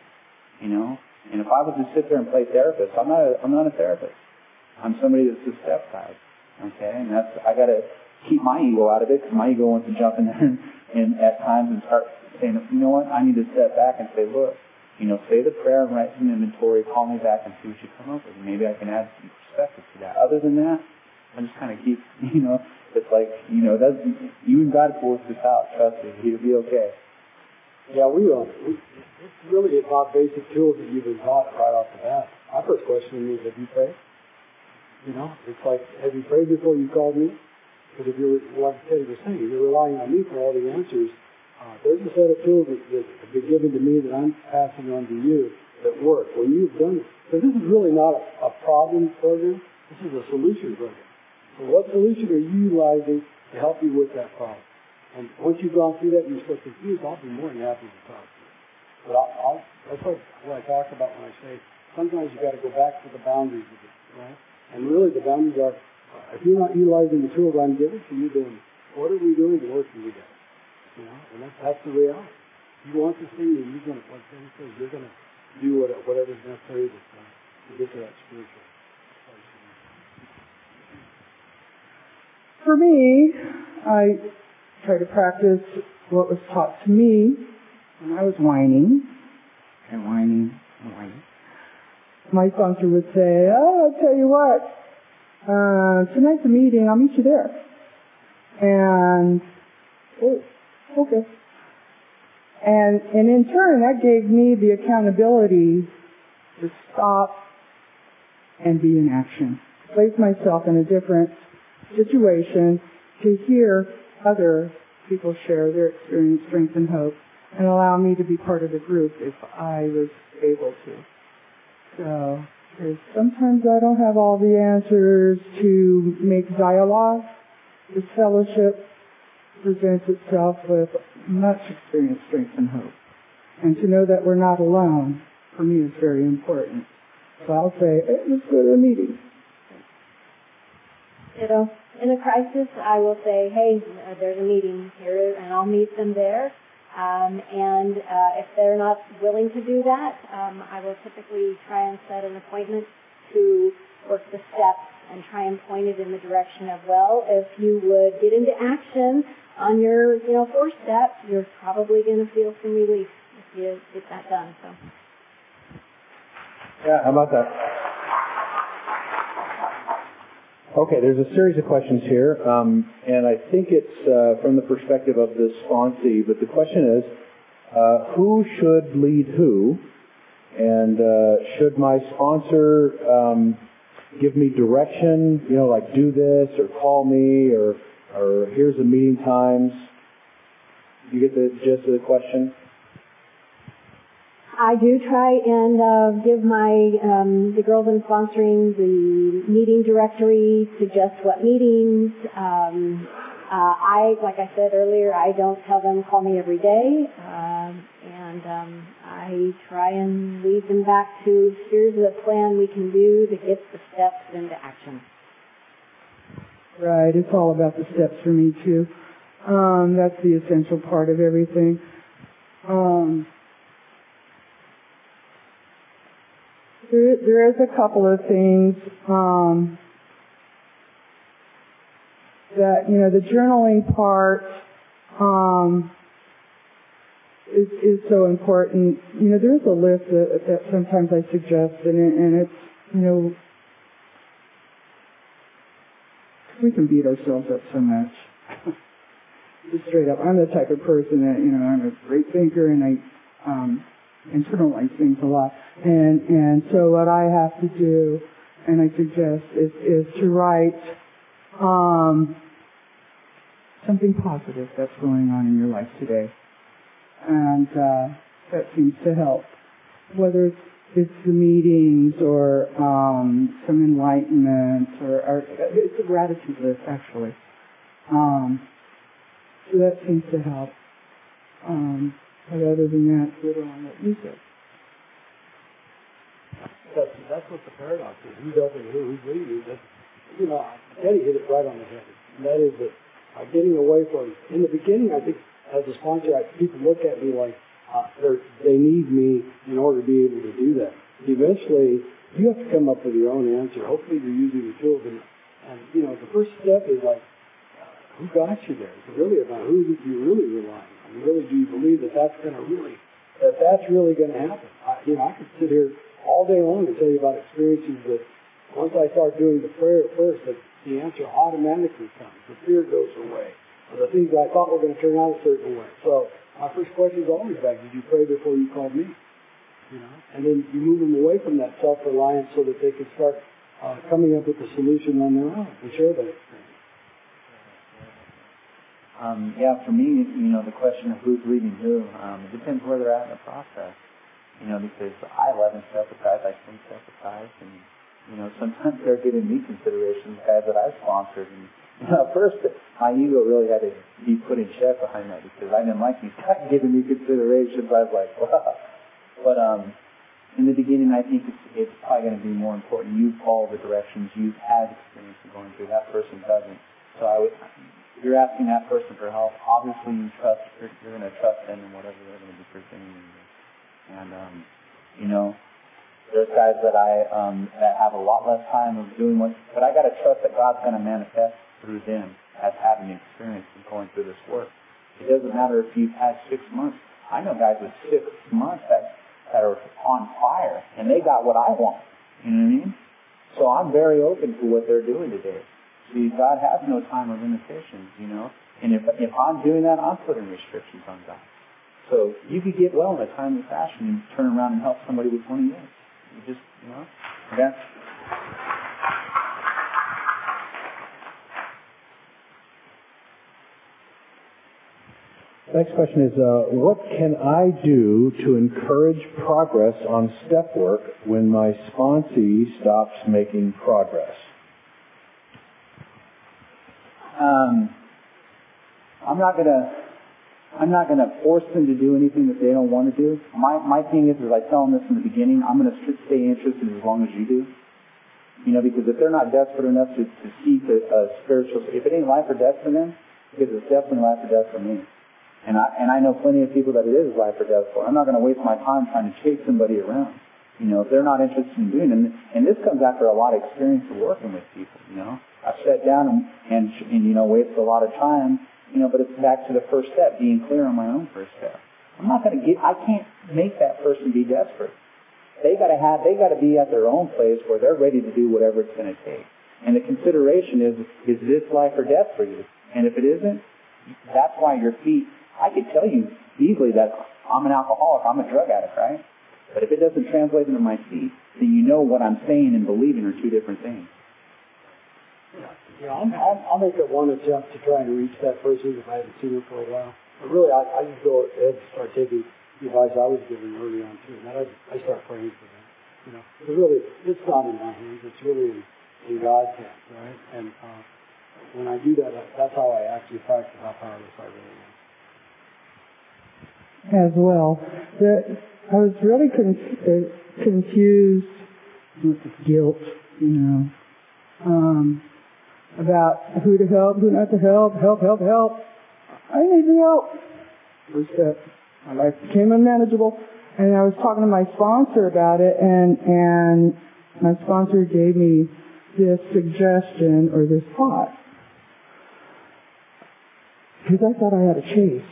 And if I was to sit there and play therapist, I'm not a therapist. I'm somebody that's a step side, okay? And I got to keep my ego out of it, because my ego wants to jump in there and at times and start saying, you know what, I need to step back and say, look, say the prayer and write some inventory, call me back and see what you come up with. Maybe I can add some perspective to that. Other than that, I just kind of keep, it's like, that's, you and God will work this out, trust me, it'll be okay. Yeah, it's really about basic tools that you've been taught right off the bat. My first question is, have you prayed? It's like, have you prayed before you called me? Because if you're, like Teddy was saying, you're relying on me for all the answers. There's a set of tools that have been given to me that I'm passing on to you that work. When you've done it, because this is really not a problem program. This is a solution program. So what solution are you utilizing to help you with that problem? And once you've gone through that and you're still confused, I'll be more than happy to talk to you. But that's what I talk about when I say sometimes you got to go back to the boundaries of it, right? And really the boundaries are, if you're not utilizing the tools I'm giving to you, then what are we doing to work together? And that's the reality. You want this thing, and you're going to, like Teddy says, you're going to do whatever's necessary to get to that spiritual place. For me, I try to practice what was taught to me when I was whining. My sponsor would say, I'll tell you what, tonight's a meeting, I'll meet you there. And, okay. And in turn, that gave me the accountability to stop and be in action. Place myself in a different situation to hear other people share their experience, strength, and hope, and allow me to be part of the group if I was able to. So, because sometimes I don't have all the answers to make dialogue. This fellowship presents itself with much experience, strength, and hope. And to know that we're not alone, for me, is very important. So I'll say, hey, let's go to a meeting. in a crisis, I will say, hey, there's a meeting here, and I'll meet them there. And if they're not willing to do that, I will typically try and set an appointment to work the steps and try and point it in the direction of, well, if you would get into action on your, 4 steps, you're probably going to feel some relief if you get that done. So. Yeah, how about that? Okay, there's a series of questions here, and I think it's from the perspective of the sponsee, but the question is, who should lead who, and should my sponsor give me direction, like do this, or call me, or here's the meeting times? You get the gist of the question? I do try and give the girls in sponsoring the meeting directory, suggest what meetings. Like I said earlier, I don't tell them call me every day, and I try and lead them back to here's the plan we can do to get the steps into action. Right, it's all about the steps for me too. That's the essential part of everything. There is a couple of things that, the journaling part is so important. There's a list that sometimes I suggest, and it's, we can beat ourselves up so much. Just straight up, I'm the type of person that, I'm a great thinker, and I internalize things a lot. And so what I have to do, and I suggest, is to write something positive that's going on in your life today. And that seems to help. Whether it's the meetings or some enlightenment, or it's a gratitude list, actually. So that seems to help. But other than that, I don't let you say. That's what the paradox is. Who's helping who? Who's leading? Teddy hit it right on the head. And that is that getting away from, in the beginning, I think, as a sponsor, people look at me like they need me in order to be able to do that. Eventually, you have to come up with your own answer. Hopefully, you're using the tools. And the first step is like, who got you there? It's really about who do you really rely on? Really, do you believe that's really going to happen? I could sit here all day long and tell you about experiences that once I start doing the prayer first, that the answer automatically comes. The fear goes away. The things I thought were going to turn out a certain way. So my first question is always back, did you pray before you called me? And then you move them away from that self-reliance so that they can start coming up with a solution on their own and share that experience. For me, the question of who's leading who, it depends where they're at in the process. Because I 11 step-aside, I 10 step-aside, and, sometimes they're giving me consideration, guys that I've sponsored. And, at first, my ego really had to be put in check behind that because I didn't like these guys giving me considerations. I was like, wow. But in the beginning, I think it's probably going to be more important. You follow the directions. You've had experience of going through. That person doesn't. So you're asking that person for help. Obviously, you're going to trust them in whatever they're going to be presenting. And, there's guys that that have a lot less time of doing but I got to trust that God's going to manifest through them as having experience in going through this work. It doesn't matter if you've had 6 months. I know guys with 6 months that are on fire, and they got what I want. You know what I mean? So I'm very open to what they're doing today. See, God has no time or limitations, And if I'm doing that, I'm putting restrictions on God. So you could get well in a timely fashion and turn around and help somebody with 20 years. You just, okay? Next question is, what can I do to encourage progress on step work when my sponsee stops making progress? I'm not gonna force them to do anything that they don't want to do. My thing is I tell them this in the beginning, I'm gonna stay interested as long as you do. You know, because if they're not desperate enough to seek a spiritual, if it ain't life or death for them, because it's definitely life or death for me. And I know plenty of people that it is life or death for. I'm not going to waste my time trying to chase somebody around. You know, if they're not interested in doing it, and this comes after a lot of experience of working with people, you know. I've sat down and you know, wasted a lot of time, you know, but it's back to the first step, being clear on my own first step. I can't make that person be desperate. They gotta be at their own place where they're ready to do whatever it's going to take. And the consideration is this life or death for you? And if it isn't, that's why your feet, I could tell you easily that I'm an alcoholic, I'm a drug addict, right? But if it doesn't translate into my feet, then you know what I'm saying and believing are two different things. Yeah, I'll make it one attempt to try and reach that person if I haven't seen her for a while. But really, I just go ahead and start taking the advice I was given early on too. And then I start praying for them. You know, because really, it's not in my hands. It's really in God's hands, right? And when I do that, that's how I actually practice how powerless I really am. As well, I was really confused with the guilt, you know, about who to help, who not to help. I need help. First step. My life became unmanageable, and I was talking to my sponsor about it, and my sponsor gave me this suggestion or this thought, because I thought I had a chase.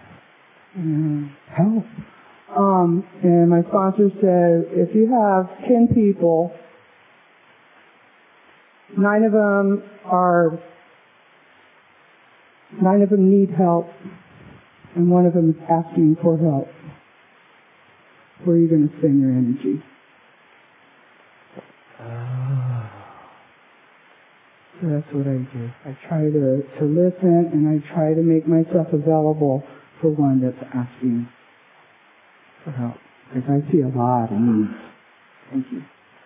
Help. And my sponsor said, if you have 10 people, 9 of them need help, and 1 of them is asking for help, where are you going to spend your energy? So that's what I do. I try to listen, and I try to make myself available for one that's asking for help, because I see a lot of needs. Thank you.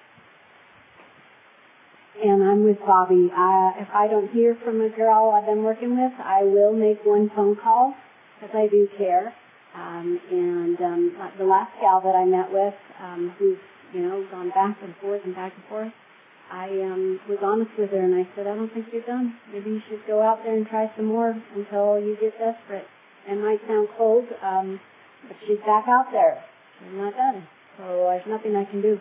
And I'm with Bobby. If I don't hear from a girl I've been working with, I will make one phone call, because I do care. The last gal that I met with, who's, you know, gone back and forth, I was honest with her, and I said, I don't think you're done. Maybe you should go out there and try some more until you get desperate. It might sound cold, but she's back out there. She's not done. So there's nothing I can do.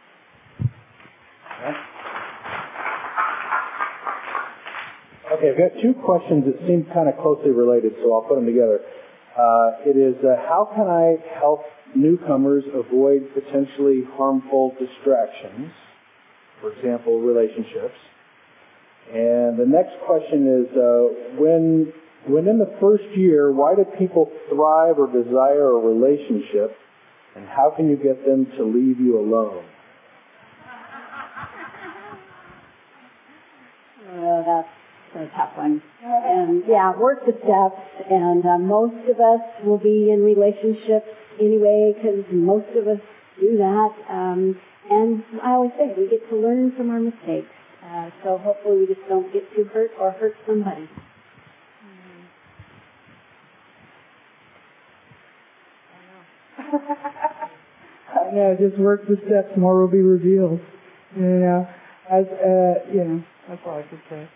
Okay, I've got 2 questions that seem kind of closely related, so I'll put them together. It is, how can I help newcomers avoid potentially harmful distractions, for example, relationships? And the next question is, when in the first year, why do people thrive or desire a relationship, and how can you get them to leave you alone? That's a tough one. And yeah, work the steps, and most of us will be in relationships anyway, because most of us do that. And I always say, we get to learn from our mistakes. So hopefully we just don't get too hurt or hurt somebody. I know, just work the steps, more will be revealed. You know, that's all I could say.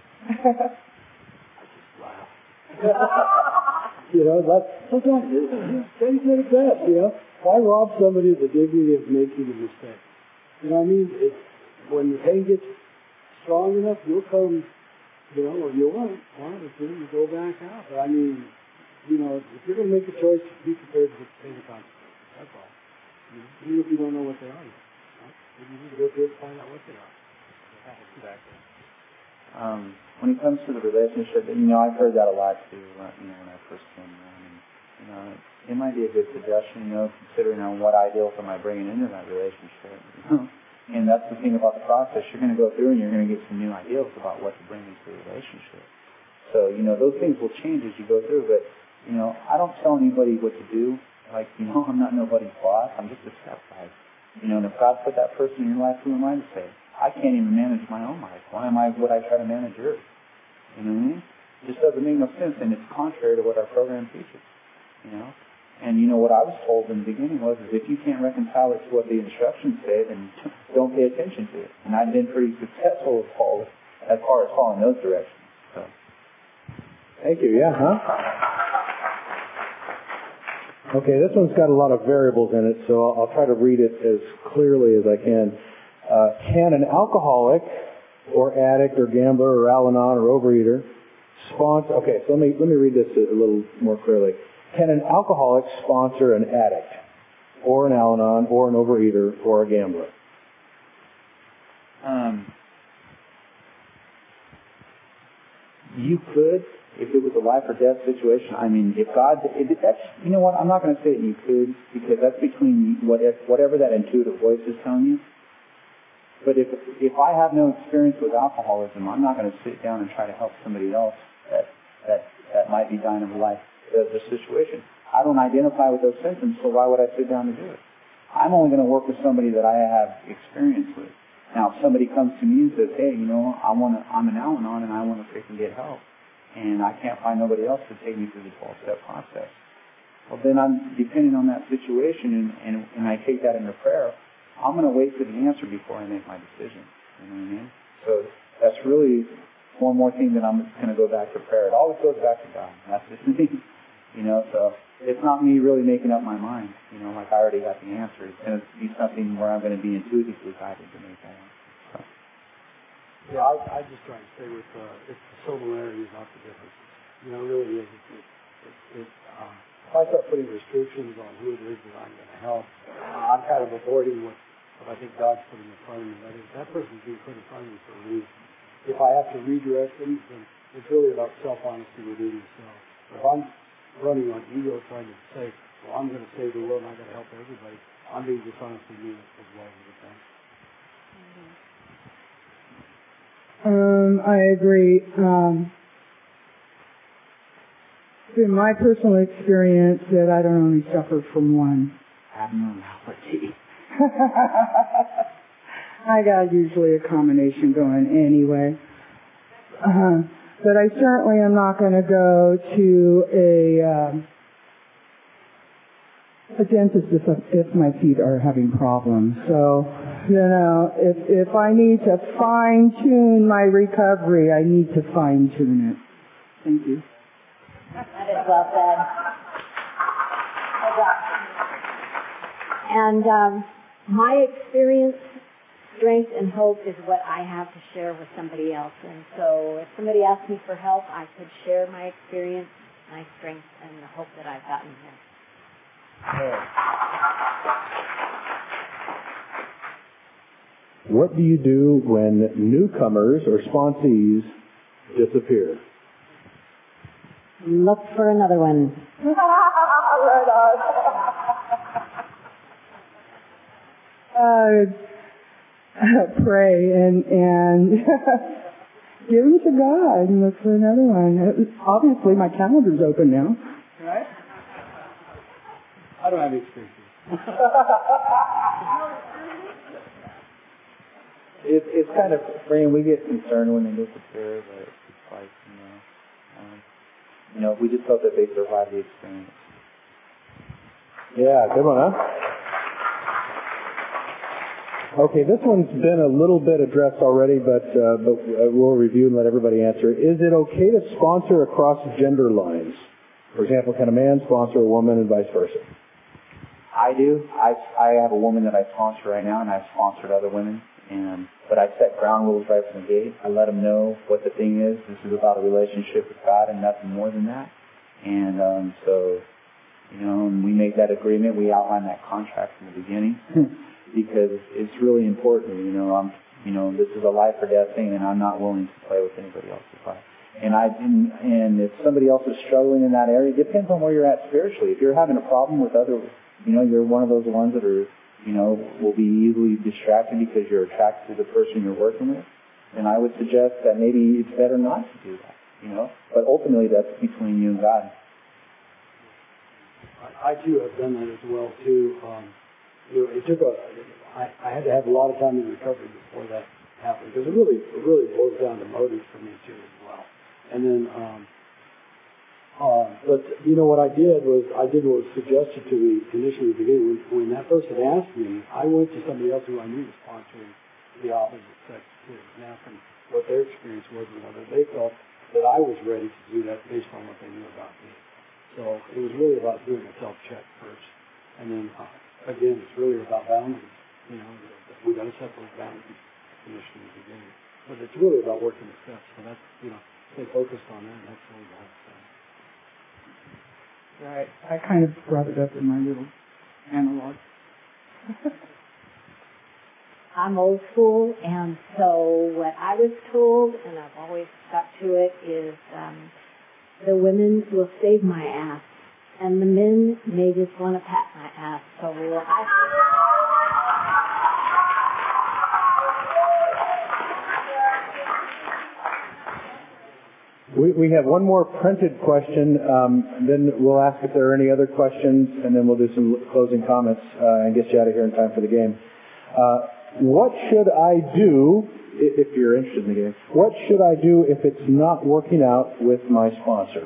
You know, sometimes Danny said it best, you know. Why rob somebody of the dignity of making a mistake? You know what I mean? When the pain gets strong enough, you'll come, you know, or you won't. You go back out. But I mean, you know, if you're going to make a choice, be prepared to pay the consequences. That's all. You know, even if you don't know what they are yet. Right? You need to go through it and find out what they are. Exactly. When it comes to the relationship, you know, I've heard that a lot too, you know, when I first came around. And, you know, it might be a good suggestion, you know, considering on what ideals am I bringing into that relationship. You know? And that's the thing about the process. You're going to go through and you're going to get some new ideals about what to bring into the relationship. So, you know, those things will change as you go through. But, you know, I don't tell anybody what to do. Like, you know, I'm not nobody's boss. I'm just a step guide. You know, and if God put that person in your life, who am I to say? I can't even manage my own life. Why would I try to manage yours? You know what I mean? It just doesn't make no sense, and it's contrary to what our program teaches. You know? And what I was told in the beginning was, is if you can't reconcile it to what the instructions say, then don't pay attention to it. And I've been pretty successful as far as following those directions. So. Thank you. Yeah, huh? Okay, this one's got a lot of variables in it, so I'll try to read it as clearly as I can. Can an alcoholic or addict or gambler or Al-Anon or overeater sponsor... Okay, so let me read this a little more clearly. Can an alcoholic sponsor an addict or an Al-Anon or an overeater or a gambler? You could, if it was a life or death situation. I mean, if God... that's, you know what, I'm not going to say that you could, because that's between whatever that intuitive voice is telling you. But if I have no experience with alcoholism, I'm not going to sit down and try to help somebody else that might be dying of a life the situation. I don't identify with those symptoms, so why would I sit down to do it? I'm only going to work with somebody that I have experience with. Now, if somebody comes to me and says, hey, I'm an Al-Anon and I want to freaking get help, and I can't find nobody else to take me through the 12-step process, well, then I'm depending on that situation, and I take that into prayer. I'm going to wait for the answer before I make my decision. You know what I mean? So that's really one more thing that I'm going to go back to prayer. It always goes back to God. That's just me. So it's not me really making up my mind. Like I already got the answer. It's going to be something where I'm going to be intuitively guided to make that answer. So. Yeah, I just try to stay with it's the similarities, not the differences. Really is. If I start putting restrictions on who it is that I'm going to help, I'm kind of avoiding what I think God's putting in front of me. That person's being put in front of me for a reason. If I have to redirect them, then it's really about self-honesty within yourself. If I'm running on ego trying to say, well, I'm going to save the world and I'm going to help everybody, I'm being dishonest with me as well as the thing. I agree. In my personal experience, that I don't only suffer from one abnormality. I got usually a combination going anyway. But I certainly am not going to go to a dentist if my teeth are having problems. So, if I need to fine-tune my recovery, I need to fine-tune it. Thank you. That is well said. And my experience, strength, and hope is what I have to share with somebody else. And so if somebody asks me for help, I could share my experience, my strength, and the hope that I've gotten here. What do you do when newcomers or sponsees disappear? Look for another one. Pray and give them to God and look for another one. Obviously, my calendar's open now. Right? I don't have experience. It's kind of, Brian, we get concerned when they disappear, but it's like, we just hope that they survive the experience. Yeah, good one, huh? Okay, this one's been a little bit addressed already, but we'll review and let everybody answer. Is it okay to sponsor across gender lines? For example, can a man sponsor a woman and vice versa? I do. I have a woman that I sponsor right now, and I've sponsored other women. But I set ground rules right from the gate. I let them know what the thing is. This is about a relationship with God and nothing more than that. And so, and we make that agreement. We outline that contract from the beginning because it's really important. This is a life or death thing, and I'm not willing to play with anybody else's life. And if somebody else is struggling in that area, it depends on where you're at spiritually. If you're having a problem with other, you're one of those ones that are, will be easily distracted because you're attracted to the person you're working with, then I would suggest that maybe it's better not to do that, But ultimately, that's between you and God. I too have done that as well too. It took I had to have a lot of time in recovery before that happened because it really boils down to motives for me too as well. And then But you know what I did was I did what was suggested to me initially at the beginning. When that person asked me, I went to somebody else who I knew was sponsoring the opposite sex too, and asked them what their experience was and whether they felt that I was ready to do that based on what they knew about me. So it was really about doing a self-check first, and then again, it's really about boundaries. You know, we got to set those boundaries initially at the beginning, but it's really about working the steps. So that's, you know, stay focused on that. That's really the whole thing. Right. I kind of brought it up in my little analog. I'm old school, and so what I was told, and I've always stuck to it, is the women will save my ass, and the men may just want to pat my ass. So We have one more printed question, then we'll ask if there are any other questions, and then we'll do some closing comments and get you out of here in time for the game. What should I do, if you're interested in the game, what should I do if it's not working out with my sponsor?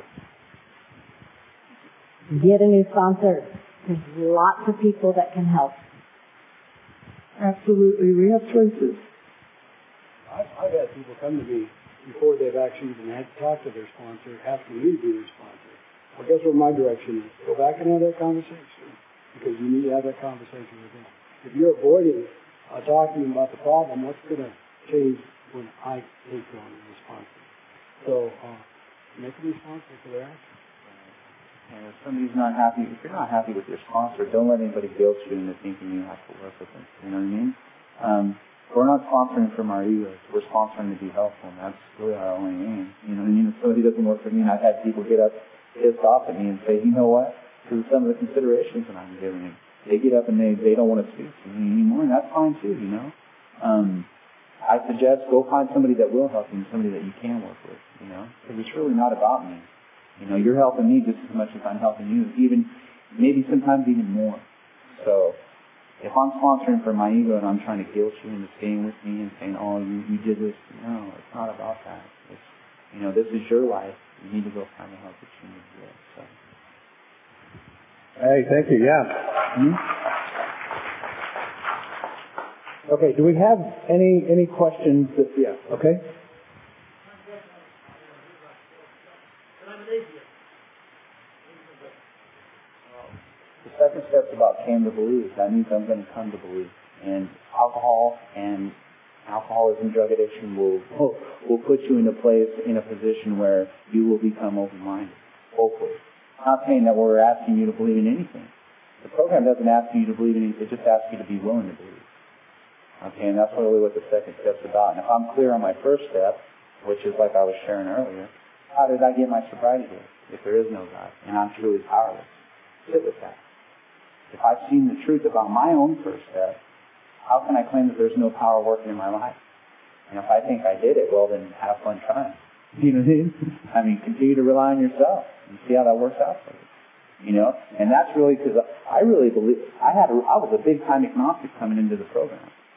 get a new sponsor. There's lots of people that can help. Absolutely. We have choices. I've had people come to me before they've actually even had to talk to their sponsor, asking me to be their sponsor. Well, guess what my direction is? Go back and have that conversation, because you need to have that conversation with them. If you're avoiding talking about the problem, what's going to change when I take on the sponsor? So make them responsible for their actions. And if somebody's not happy, if you're not happy with your sponsor, don't let anybody guilt you into thinking you have to work with them. You know what I mean? We're not sponsoring from our egos. We're sponsoring to be helpful, and that's really our only aim. You know what I mean? If somebody doesn't work for me, and I've had people get up pissed off at me and say, you know what? Because of some of the considerations that I'm giving them, they get up and they don't want to speak to me anymore, and that's fine too, you know? I suggest go find somebody that will help you and somebody that you can work with, you know? Because it's really not about me. You know, you're helping me just as much as I'm helping you, even, maybe sometimes even more. So, if I'm sponsoring for my ego and I'm trying to guilt you into staying with me and saying, oh, you did this, no, it's not about that. It's, you know, this is your life. You need to go find the help that you need to get. So. Hey, thank you, yeah. Okay, do we have any questions? Yeah, okay. The second step is about came to believe. That means I'm going to come to believe. And alcoholism, drug addiction will put you in a position where you will become open-minded, hopefully. I'm not saying that we're asking you to believe in anything. The program doesn't ask you to believe in anything. It just asks you to be willing to believe. Okay, and that's really what the second step's about. And if I'm clear on my first step, which is like I was sharing earlier, how did I get my sobriety here if there is no God and I'm truly powerless? Sit with that. If I've seen the truth about my own first step, how can I claim that there's no power working in my life? And if I think I did it, well, then have fun trying. You know what I mean? I mean, continue to rely on yourself and see how that works out for you. You know? And that's really because I really believe, I was a big-time agnostic coming into the program.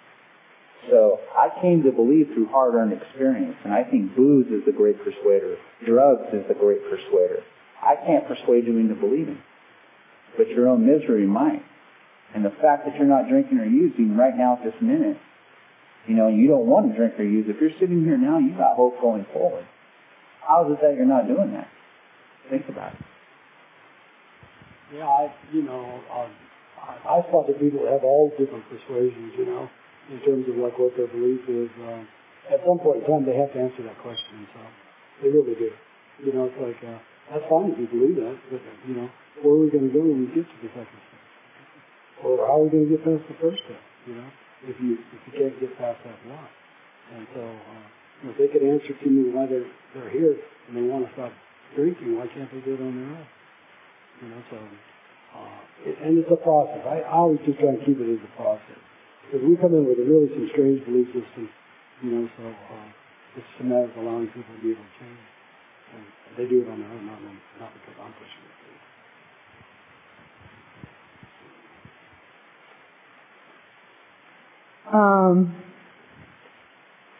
So I came to believe through hard-earned experience, and I think booze is the great persuader. Drugs is the great persuader. I can't persuade you into believing, but your own misery might. And the fact that you're not drinking or using right now at this minute, you know, you don't want to drink or use. If you're sitting here now, you got hope going forward. How is it that you're not doing that? Think about it. Yeah, I thought that people have all different persuasions, you know, in terms of like what their belief is. At some point in time, they have to answer that question. So they really do. You know, it's like that's fine if you believe that, but you know, where are we going to go when we get to the second step? Or how are we going to get past the first step? You know, if you can't get past that block. And so, if they could answer to me why they're here and they want to stop drinking, why can't they do it on their own? You know, so and it's a process. I always just try and keep it as a process because we come in with really some strange belief systems. You know, so it's just a matter of allowing people to be able to change. And they do it on their own, not because I'm pushing it.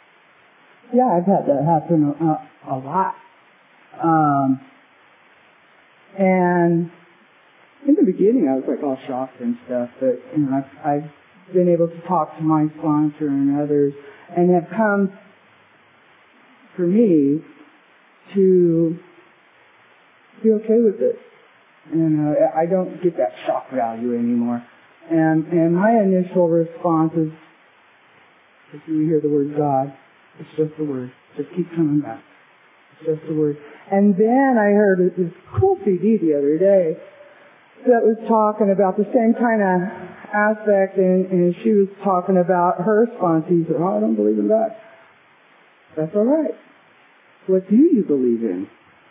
Yeah, I've had that happen a lot. And in the beginning, I was like all shocked and stuff, but I've been able to talk to my sponsor and others, and have come for me to be okay with it. And I don't get that shock value anymore. And my initial response is, if you hear the word God, it's just a word. Just keep coming back. It's just a word. And then I heard this cool CD the other day that was talking about the same kind of aspect, and she was talking about her sponsees. Oh, I don't believe in God. That's all right. What do you believe in?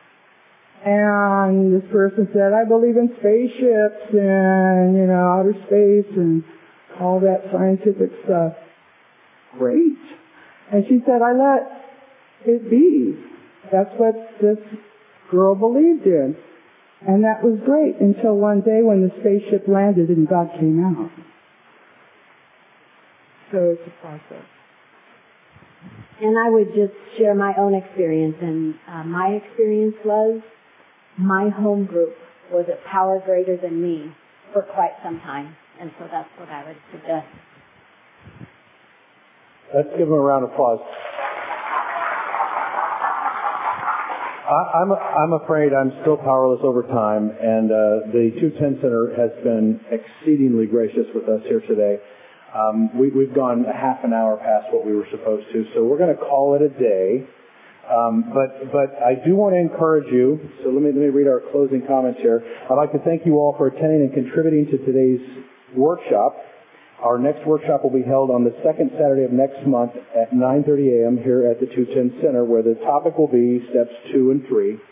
And this person said, I believe in spaceships and, outer space and all that scientific stuff. Great. And she said, I let it be. That's what this girl believed in. And that was great until one day when the spaceship landed and God came out. So it's a process. And I would just share my own experience. And my experience was my home group was a power greater than me for quite some time. And so that's what I would suggest. Let's give them a round of applause. I'm afraid I'm still powerless over time, and the 210 Center has been exceedingly gracious with us here today. We've gone a half an hour past what we were supposed to, so we're going to call it a day. But I do want to encourage you, so let me read our closing comments here. I'd like to thank you all for attending and contributing to today's workshop. Our next workshop will be held on the second Saturday of next month at 9:30 a.m. here at the 210 Center, where the topic will be steps 2 and 3.